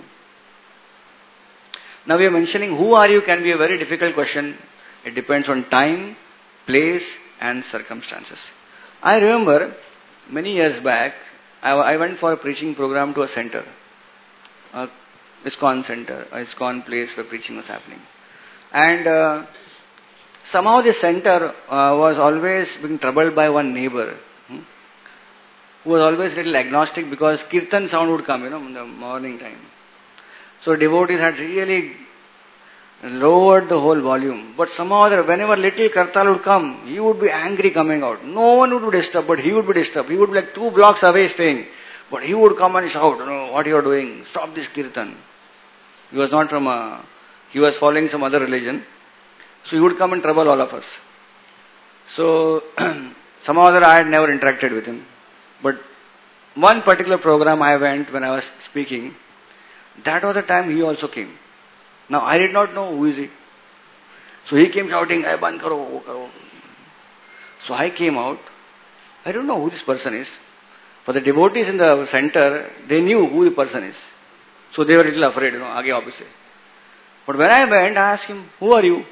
Now we are mentioning who are you can be a very difficult question. It depends on time, place and circumstances. I remember many years back, I, I went for a preaching program to a center, a ISKCON center, a ISKCON place where preaching was happening. And uh, somehow this center uh, was always being troubled by one neighbor, hmm, who was always a little agnostic because kirtan sound would come, you know, in the morning time. So devotees had really lowered the whole volume. But somehow other, whenever little kartal would come, he would be angry coming out. No one would be disturbed, but he would be disturbed. He would be like two blocks away staying. But he would come and shout, you know, what you are doing? Stop this kirtan. He was not from a, he was following some other religion. So he would come and trouble all of us. So somehow other I had never interacted with him. But one particular program I went when I was speaking, that was the time he also came. Now I did not know who is he. So he came shouting, "Hey, ban karo, wo karo." So I came out. I don't know who this person is. For the devotees in the center, they knew who the person is. So they were a little afraid, you know, aage wapas se. But when I went, I asked him, "Who are you?"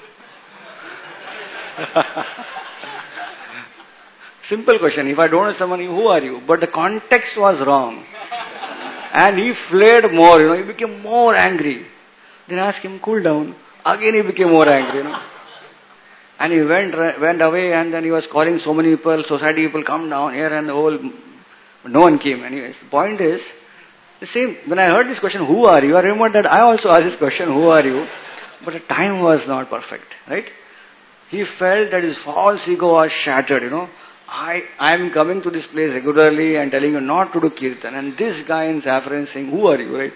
Simple question. If I don't know someone, who are you? But the context was wrong. And he flared more, you know, he became more angry. Then I asked him, cool down. Again he became more angry, you know. And he went went away and then he was calling so many people, society people, come down here and the whole, no one came. Anyways, the point is, the same, when I heard this question, who are you? I remember that I also asked this question, who are you? But the time was not perfect, right? He felt that his false ego was shattered, you know. I I am coming to this place regularly and telling you not to do kirtan. And this guy in saffron saying, who are you, right?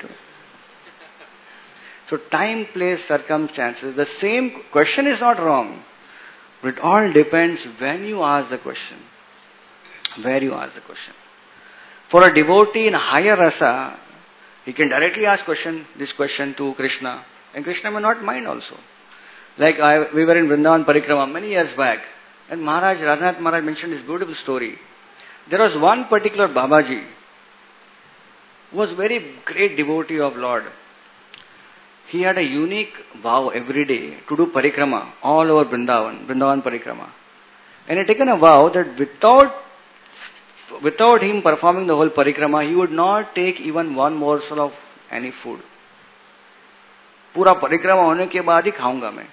So time, place, circumstances, the same question is not wrong. But it all depends when you ask the question. Where you ask the question. For a devotee in higher rasa, he can directly ask question, this question to Krishna. And Krishna may not mind also. Like I, we were in Vrindavan Parikrama many years back. And Maharaj, Radhanath Maharaj mentioned this beautiful story. There was one particular Babaji who was very great devotee of Lord. He had a unique vow every day to do parikrama all over Vrindavan, Vrindavan Parikrama. And he had taken a vow that without without him performing the whole parikrama, he would not take even one morsel of any food. Pura parikrama hone ke baad hi khaunga main.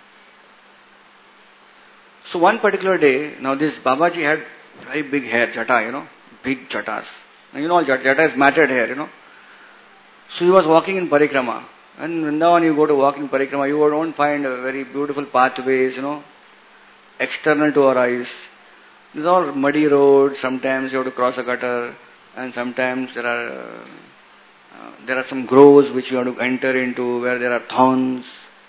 So one particular day, now this Babaji had very big hair, jata, you know, big jatas. Now you know, jata is matted hair, you know. So he was walking in parikrama. And in Vrindavan you go to walk in parikrama, you won't find a very beautiful pathways, you know, external to our eyes. These are all muddy roads, sometimes you have to cross a gutter, and sometimes there are uh, uh, there are some groves which you have to enter into where there are thorns.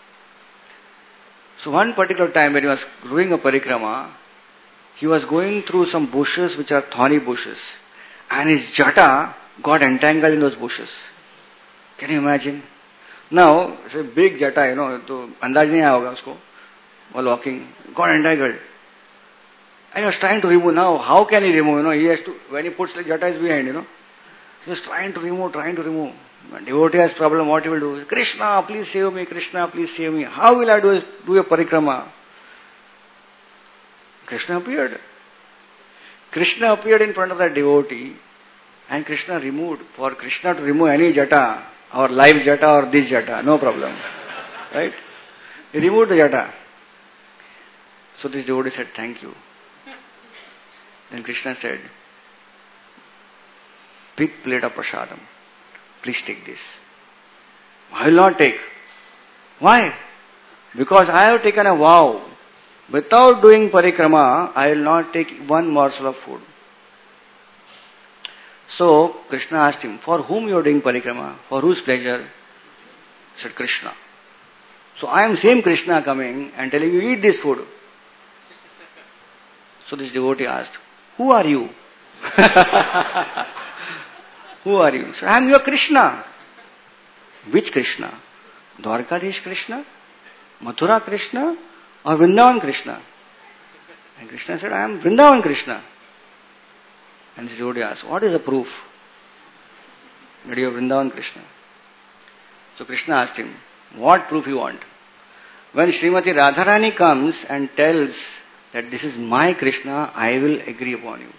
So one particular time when he was doing a parikrama, he was going through some bushes which are thorny bushes, and his jata got entangled in those bushes. Can you imagine? Now, it's a big jata, you know, तो अंदाज नहीं आया होगा उसको, while walking, got entangled. And he was trying to remove. Now, how can he remove? You know, he has to, when he puts the jata is behind, you know. He was trying to remove, trying to remove. When devotee has problem, what he will do? Krishna, please save me, Krishna, please save me. How will I do, do a parikrama? Krishna appeared. Krishna appeared in front of that devotee, and Krishna removed. For Krishna to remove any jata, or live jata or this jata, no problem. Right? He removed the jata. So this devotee said, thank you. Then Krishna said, big plate of prasadam. Please take this. I will not take. Why? Because I have taken a vow. Without doing parikrama, I will not take one morsel of food. So Krishna asked him, for whom you are doing parikrama? For whose pleasure? He said, Krishna. So I am same Krishna coming and telling you, eat this food. So this devotee asked, who are you? Who are you? So I am your Krishna. Which Krishna? Dwarkadish Krishna? Mathura Krishna? Or Vrindavan Krishna? And Krishna said, I am Vrindavan Krishna. And this devotee asked, what is the proof that you are Vrindavan Krishna? So Krishna asked him, what proof you want? When Srimati Radharani comes and tells that this is my Krishna, I will agree upon you.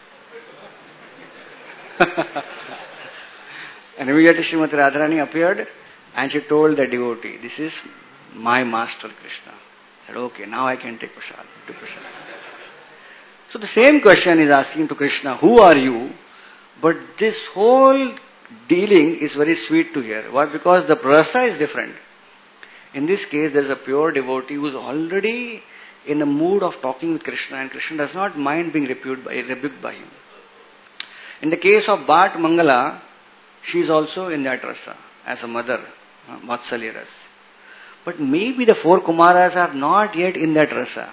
And immediately Srimati Radharani appeared and she told the devotee, this is my master Krishna. I said, okay, now I can take prasad. Take prasad. So the same question is asking to Krishna, who are you? But this whole dealing is very sweet to hear. Why? Because the rasa is different. In this case, there is a pure devotee who is already in the mood of talking with Krishna, and Krishna does not mind being rebuked by, rebuked by him. In the case of Bhat Mangala, she is also in that rasa as a mother, Vatsalya rasa. But maybe the four Kumaras are not yet in that rasa.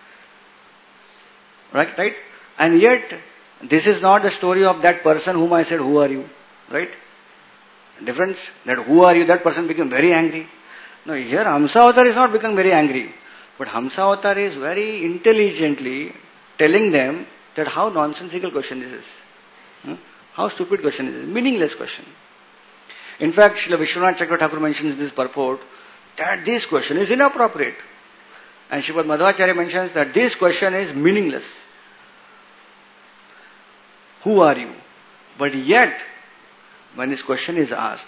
Right, right? And yet, this is not the story of that person whom I said, who are you? Right? Difference, that who are you, that person became very angry. No, here Hamsa is not becoming very angry. But Hamsa is very intelligently telling them that how nonsensical question this is. Hmm? How stupid question is this? Meaningless question. In fact, Srila Vishwanath Chakravarti Thakur mentions in this purport that this question is inappropriate. And Srimad Madhvacharya mentions that this question is meaningless. Who are you? But yet, when this question is asked,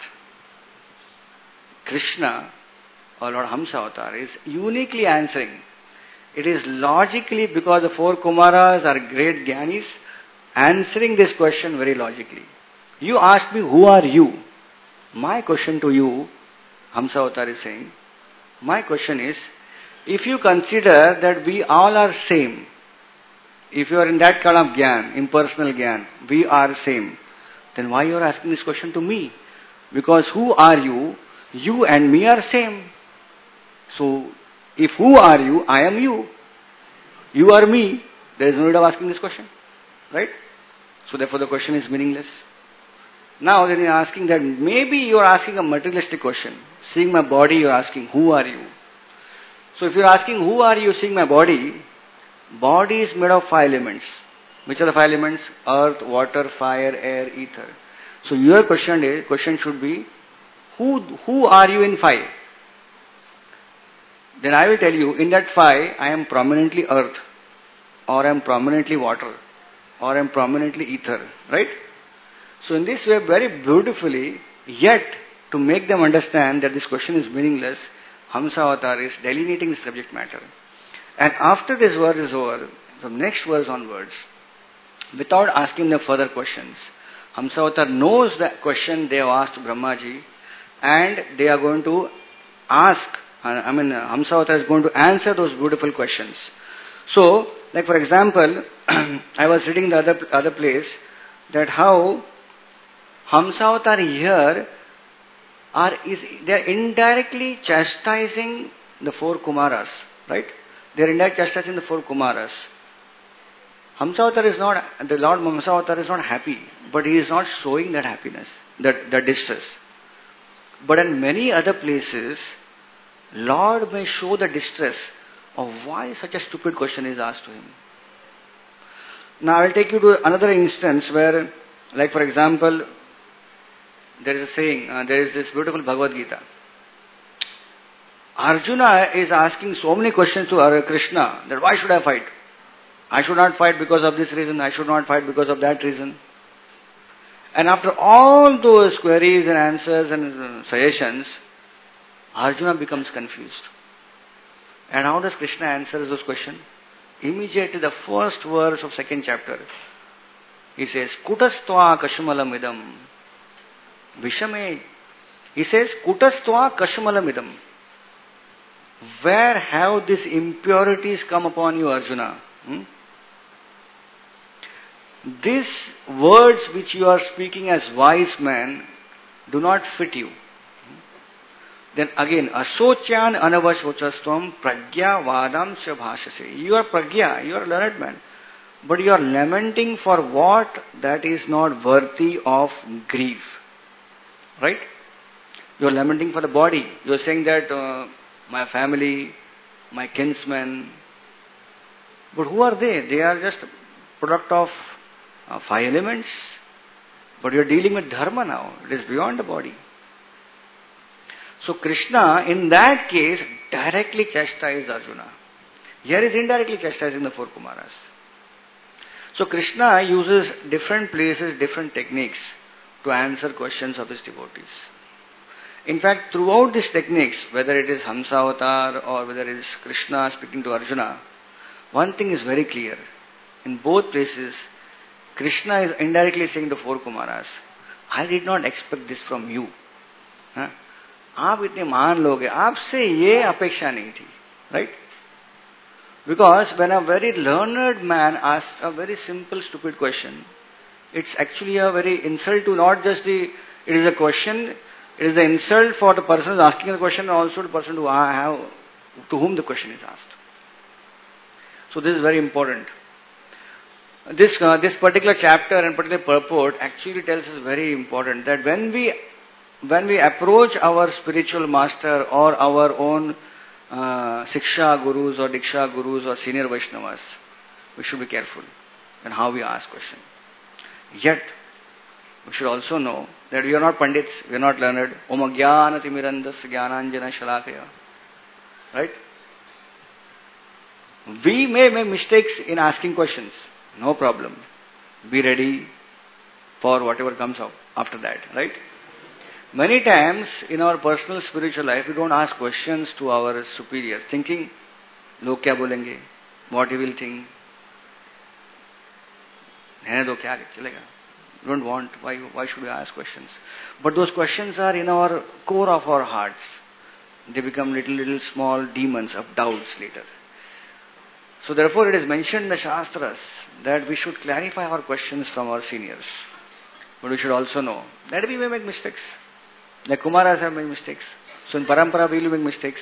Krishna or Lord Hamsa Avatar is uniquely answering. It is logically, because the four Kumaras are great Jnanis, answering this question very logically. You asked me, who are you? My question to you, Hamsa Avatar is saying, my question is, if you consider that we all are same, if you are in that kind of Gyan, impersonal Gyan, we are same, then why you are asking this question to me? Because who are you? You and me are same. So, if who are you, I am you. You are me. There is no need of asking this question. Right? So therefore the question is meaningless. Now then you are asking that, maybe you are asking a materialistic question. Seeing my body, you are asking, who are you? So if you are asking, who are you, seeing my body, body is made of five elements. Which are the five elements? Earth, water, fire, air, ether. So your question is, question should be, who, who are you in five? Then I will tell you, in that five, I am prominently earth, or I am prominently water, or I am prominently ether, right? So in this way, very beautifully, yet to make them understand that this question is meaningless, Hamsa Avatar is delineating the subject matter. And after this verse is over, from next verse onwards, without asking them further questions, Hamsavatar knows the question they have asked Brahmaji, and they are going to ask, I mean, Hamsavatar is going to answer those beautiful questions. So, like for example, I was reading the other other place that how Hamsavatar here are is they are indirectly chastising the four Kumaras, right? They are indirectly chastising the four Kumaras. Hamsavatar is not, the Lord Hamsavatar is not happy, but he is not showing that happiness, that, that distress. But in many other places, Lord may show the distress of why such a stupid question is asked to him. Now I will take you to another instance where, like for example, there is a saying, uh, there is this beautiful Bhagavad Gita. Arjuna is asking so many questions to Krishna that why should I fight? I should not fight because of this reason, I should not fight because of that reason. And after all those queries and answers and suggestions, Arjuna becomes confused. And how does Krishna answer those questions? Immediately the first verse of second chapter, he says, Kutastva kashmalamidam. Vishame. He says, Kutastva kashmalamidam. Where have these impurities come upon you, Arjuna? Hmm? These words which you are speaking as wise man do not fit you. Then again, asocyan anavashochastvam pragya vadam sya bhashase. You are pragya, you are a learned man. But you are lamenting for what that is not worthy of grief. Right? You are lamenting for the body. You are saying that uh, my family, my kinsmen. But who are they? They are just product of uh, five elements. But you are dealing with dharma now. It is beyond the body. So Krishna, in that case, directly chastised Arjuna. Here is indirectly chastising the four Kumaras. So Krishna uses different places, different techniques to answer questions of his devotees. In fact, throughout these techniques, whether it is Hamsavatar or whether it is Krishna speaking to Arjuna, one thing is very clear. In both places, Krishna is indirectly saying to four Kumaras, I did not expect this from you. Huh? आप इतने महान लोग हैं, आपसे ये अपेक्षा नहीं थी, right? Because when a very learned man asks a very simple stupid question, it's actually a very insult to not just the, it is a question, it is an insult for the person who is asking the question and also the person who have, to whom the question is asked. So this is very important. This, uh, this particular chapter and particular purport actually tells us very important that when we When we approach our spiritual master or our own uh, Siksha Gurus or Diksha Gurus or senior Vaishnavas, we should be careful in how we ask questions. Yet, we should also know that we are not Pandits, we are not learned. Om Jnana Timirandas Jnananjana Shalakaya. Right? We may make mistakes in asking questions. No problem. Be ready for whatever comes up after that. Right? Many times in our personal spiritual life, we don't ask questions to our superiors, thinking, log kya bolenge, what he will think, rehne do kya chalega. We don't want, why, why should we ask questions? But those questions are in our core of our hearts. They become little, little small demons of doubts later. So therefore it is mentioned in the Shastras that we should clarify our questions from our seniors. But we should also know that we may make mistakes. Like Kumaras have made mistakes. So in Parampara we will make mistakes.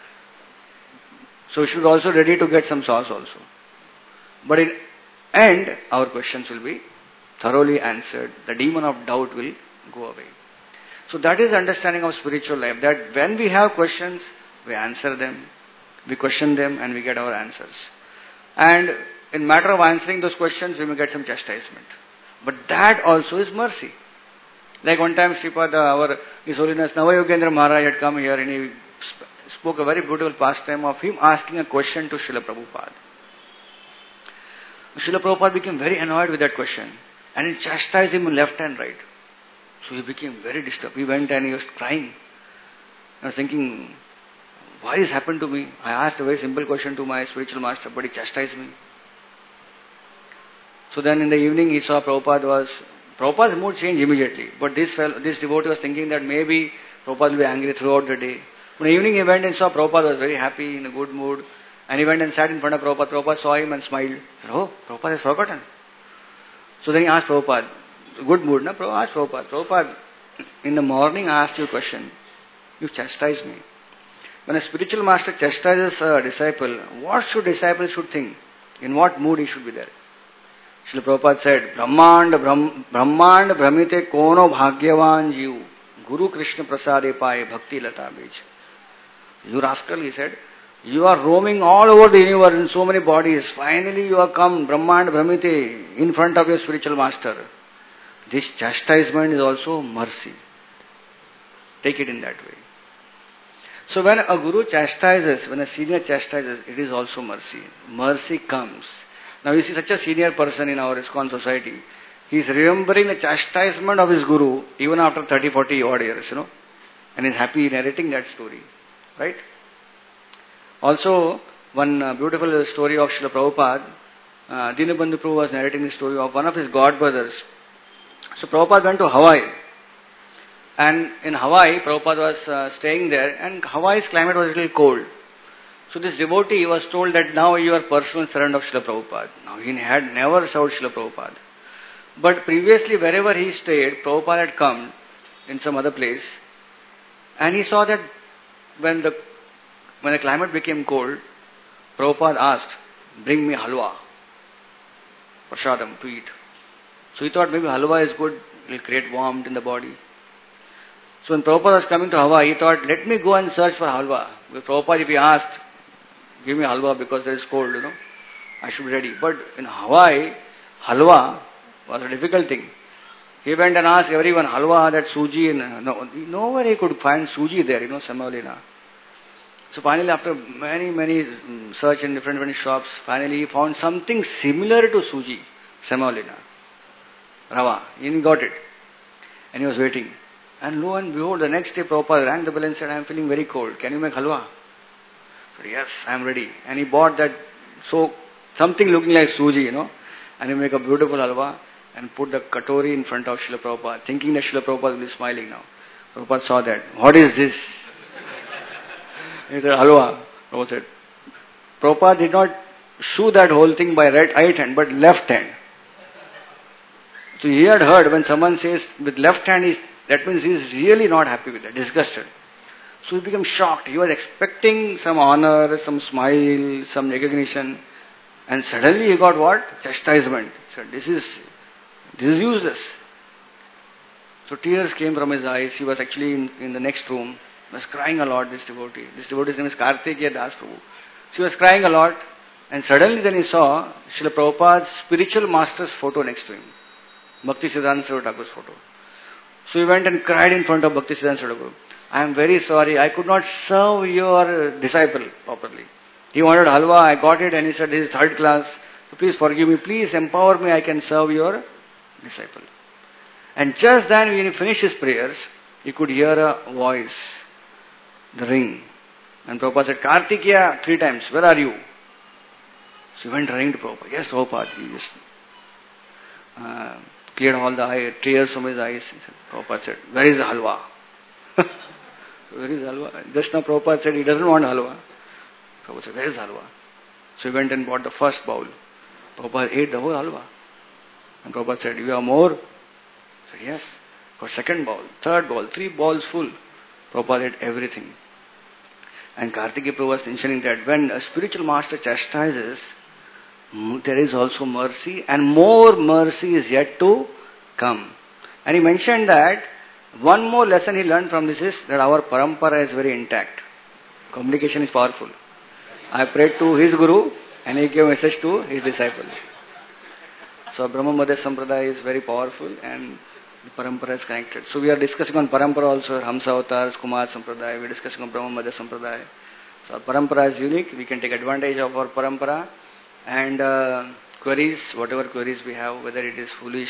So we should also be ready to get some sauce also. But in end, our questions will be thoroughly answered. The demon of doubt will go away. So that is the understanding of spiritual life. That when we have questions, we answer them, we question them and we get our answers. And in matter of answering those questions, we may get some chastisement. But that also is mercy. Like one time, Sripada, our His Holiness Navayogendra Maharaj had come here and he sp- spoke a very beautiful pastime of him asking a question to Srila Prabhupada. Srila Prabhupada became very annoyed with that question and he chastised him left and right. So he became very disturbed. He went and he was crying. I was thinking, why this happened to me? I asked a very simple question to my spiritual master, but he chastised me. So then in the evening he saw Prabhupada was Prabhupada's mood changed immediately. But this fellow, this devotee was thinking that maybe Prabhupada will be angry throughout the day. When the evening he went and saw Prabhupada was very happy, in a good mood. And he went and sat in front of Prabhupada. Prabhupada saw him and smiled. He said, oh, Prabhupada has forgotten. So then he asked Prabhupada, good mood, na? Prabhupada asked Prabhupada, Prabhupada, in the morning I asked you a question. You chastised me. When a spiritual master chastises a disciple, what should disciple should think? In what mood he should be there? Srila Prabhupada said, Brahmand, Brahm, Brahmand Brahmite kono bhagyavan jiv, Guru Krishna prasade paye bhakti lata bij. You rascal, he said, you are roaming all over the universe in so many bodies. Finally you have come, Brahmand Brahmite, in front of your spiritual master. This chastisement is also mercy. Take it in that way. So when a guru chastises, when a senior chastises, it is also mercy. Mercy comes. Now you see such a senior person in our ISKCON society. He is remembering the chastisement of his guru even after thirty, forty odd years, you know. And is happy narrating that story. Right? Also, one uh, beautiful story of Srila Prabhupada, uh, Dinabandhu Prabhu was narrating the story of one of his god brothers. So Prabhupada went to Hawaii. And in Hawaii, Prabhupada was uh, staying there, and Hawaii's climate was a little cold. So this devotee was told that now you are personal servant of Srila Prabhupada. Now he had never served Srila Prabhupada. But previously wherever he stayed, Prabhupada had come in some other place, and he saw that when the when the climate became cold, Prabhupada asked, bring me halwa, prasadam, to eat. So he thought maybe halwa is good, it will create warmth in the body. So when Prabhupada was coming to Hawaii, he thought, let me go and search for halwa. With Prabhupada, if he asked, give me halwa because there is cold, you know, I should be ready. But in Hawaii, halwa was a difficult thing. He went and asked everyone, halwa, that suji, and no, nowhere he could find suji there, you know, semolina. So finally, after many, many search in different, different shops, finally he found something similar to suji, semolina, rava. He got it. And he was waiting. And lo and behold, the next day Prabhupada rang the bell and said, I am feeling very cold. Can you make halwa? He said, yes, I am ready. And he bought that, so something looking like suji, you know, and he make a beautiful halwa and put the katori in front of Srila Prabhupada, thinking that Srila Prabhupada will be smiling now. Prabhupada saw that. What is this? He said, halwa. Prabhupada said, Prabhupada did not chew that whole thing by right, right hand, but left hand. So he had heard when someone says with left hand, is that means he is really not happy with that, disgusted. So he became shocked. He was expecting some honor, some smile, some recognition. And suddenly he got what? Chastisement. He said, this is, this is useless. So tears came from his eyes. He was actually in, in the next room. He was crying a lot, this devotee. This devotee's name is Kartikeya Das Prabhu. So he was crying a lot. And suddenly then he saw Srila Prabhupada's spiritual master's photo next to him. Bhakti Siddhanta Saraswati Thakur's photo. So he went and cried in front of Bhakti Siddhanta Saraswati. I am very sorry, I could not serve your disciple properly. He wanted halwa, I got it, and he said, this is third class, so please forgive me, please empower me, I can serve your disciple. And just then when he finished his prayers, he could hear a voice, the ring. And Prabhupada said, Kartikeya, three times, where are you? So he went running to Prabhupada. Yes, Prabhupada, he just uh, cleared all the eye, tears from his eyes. He said, Prabhupada said, where is the halwa? Where is halwa? Just now Prabhupada said he doesn't want halwa. Prabhupada said, where is halwa? So he went and bought the first bowl. Prabhupada ate the whole halwa. And Prabhupada said, you have more? He said, yes. For second bowl, third bowl, three bowls full. Prabhupada ate everything. And Kartikeya Prabhu was mentioning that when a spiritual master chastises, there is also mercy, and more mercy is yet to come. And he mentioned that one more lesson he learned from this is that our parampara is very intact. Communication is powerful. I prayed to his guru and he gave a message to his disciple. So Brahma Madhya Sampradaya is very powerful and the parampara is connected. So we are discussing on parampara also, Hamsa Avatars, Kumar Sampradaya, we are discussing on Brahma Madhya Sampradaya. So our parampara is unique, we can take advantage of our parampara and uh, queries, whatever queries we have, whether it is foolish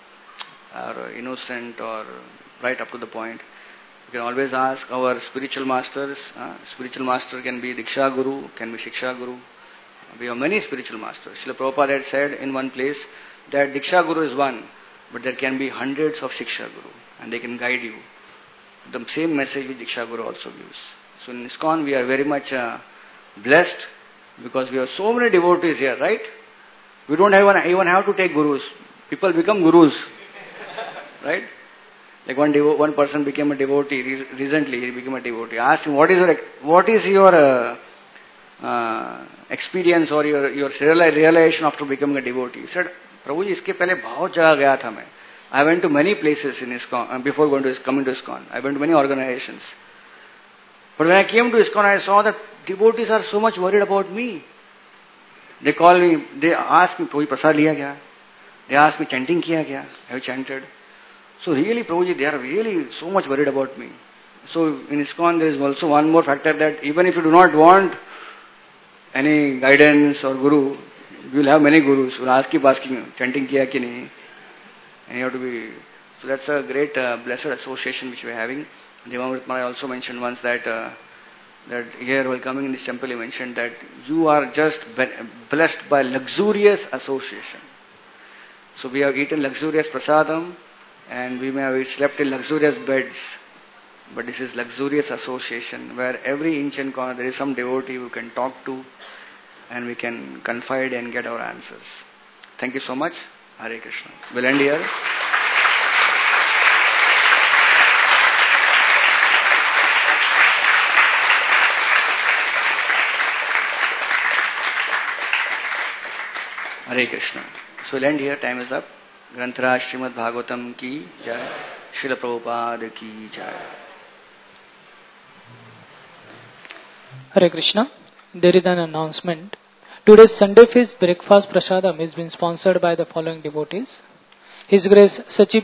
or innocent or right up to the point. You can always ask our spiritual masters. Uh, spiritual master can be Diksha Guru, can be Shiksha Guru. We have many spiritual masters. Srila Prabhupada had said in one place that Diksha Guru is one, but there can be hundreds of Shiksha Guru, and they can guide you. The same message which Diksha Guru also gives. So in ISKCON we are very much uh, blessed because we have so many devotees here, right? We don't even, even have to take gurus. People become gurus, right? Like one devo- one person became a devotee re- recently. He became a devotee. I asked him, "What is your what is your uh, uh, experience or your your realization after becoming a devotee?" He said, "Prabhuji, इसके पहले बहुत जगह गया था मैं. I went to many places in ISKCON uh, before going to coming to ISKCON. I went to many organizations. But when I came to ISKCON, I saw that devotees are so much worried about me. They call me. They ask me, Prabhuji, prasad liya kya? They ask me, chanting kiya kya? Have you chanted?" So really, Prabhuji, they are really so much worried about me. So in ISKCON, there is also one more factor that even if you do not want any guidance or guru, you will have many gurus who will ask, keep asking, chanting kiya ki nahi? And you have to be. So that's a great uh, blessed association which we are having. Devamrit Maharaj also mentioned once that uh, that here while coming in this temple, he mentioned that you are just blessed by luxurious association. So we have eaten luxurious prasadam, and we may have slept in luxurious beds, but this is luxurious association where every inch and corner there is some devotee who can talk to and we can confide and get our answers. Thank you so much. Hare Krishna. We'll end here. Hare Krishna. So we'll end here. Time is up. Granthra Srimad Bhagavatam ki jai. Srila Prabhupada ki jai. Hare Krishna. There is an announcement. Today's Sunday feast breakfast prasadam is being sponsored by the following devotees. His Grace Sachib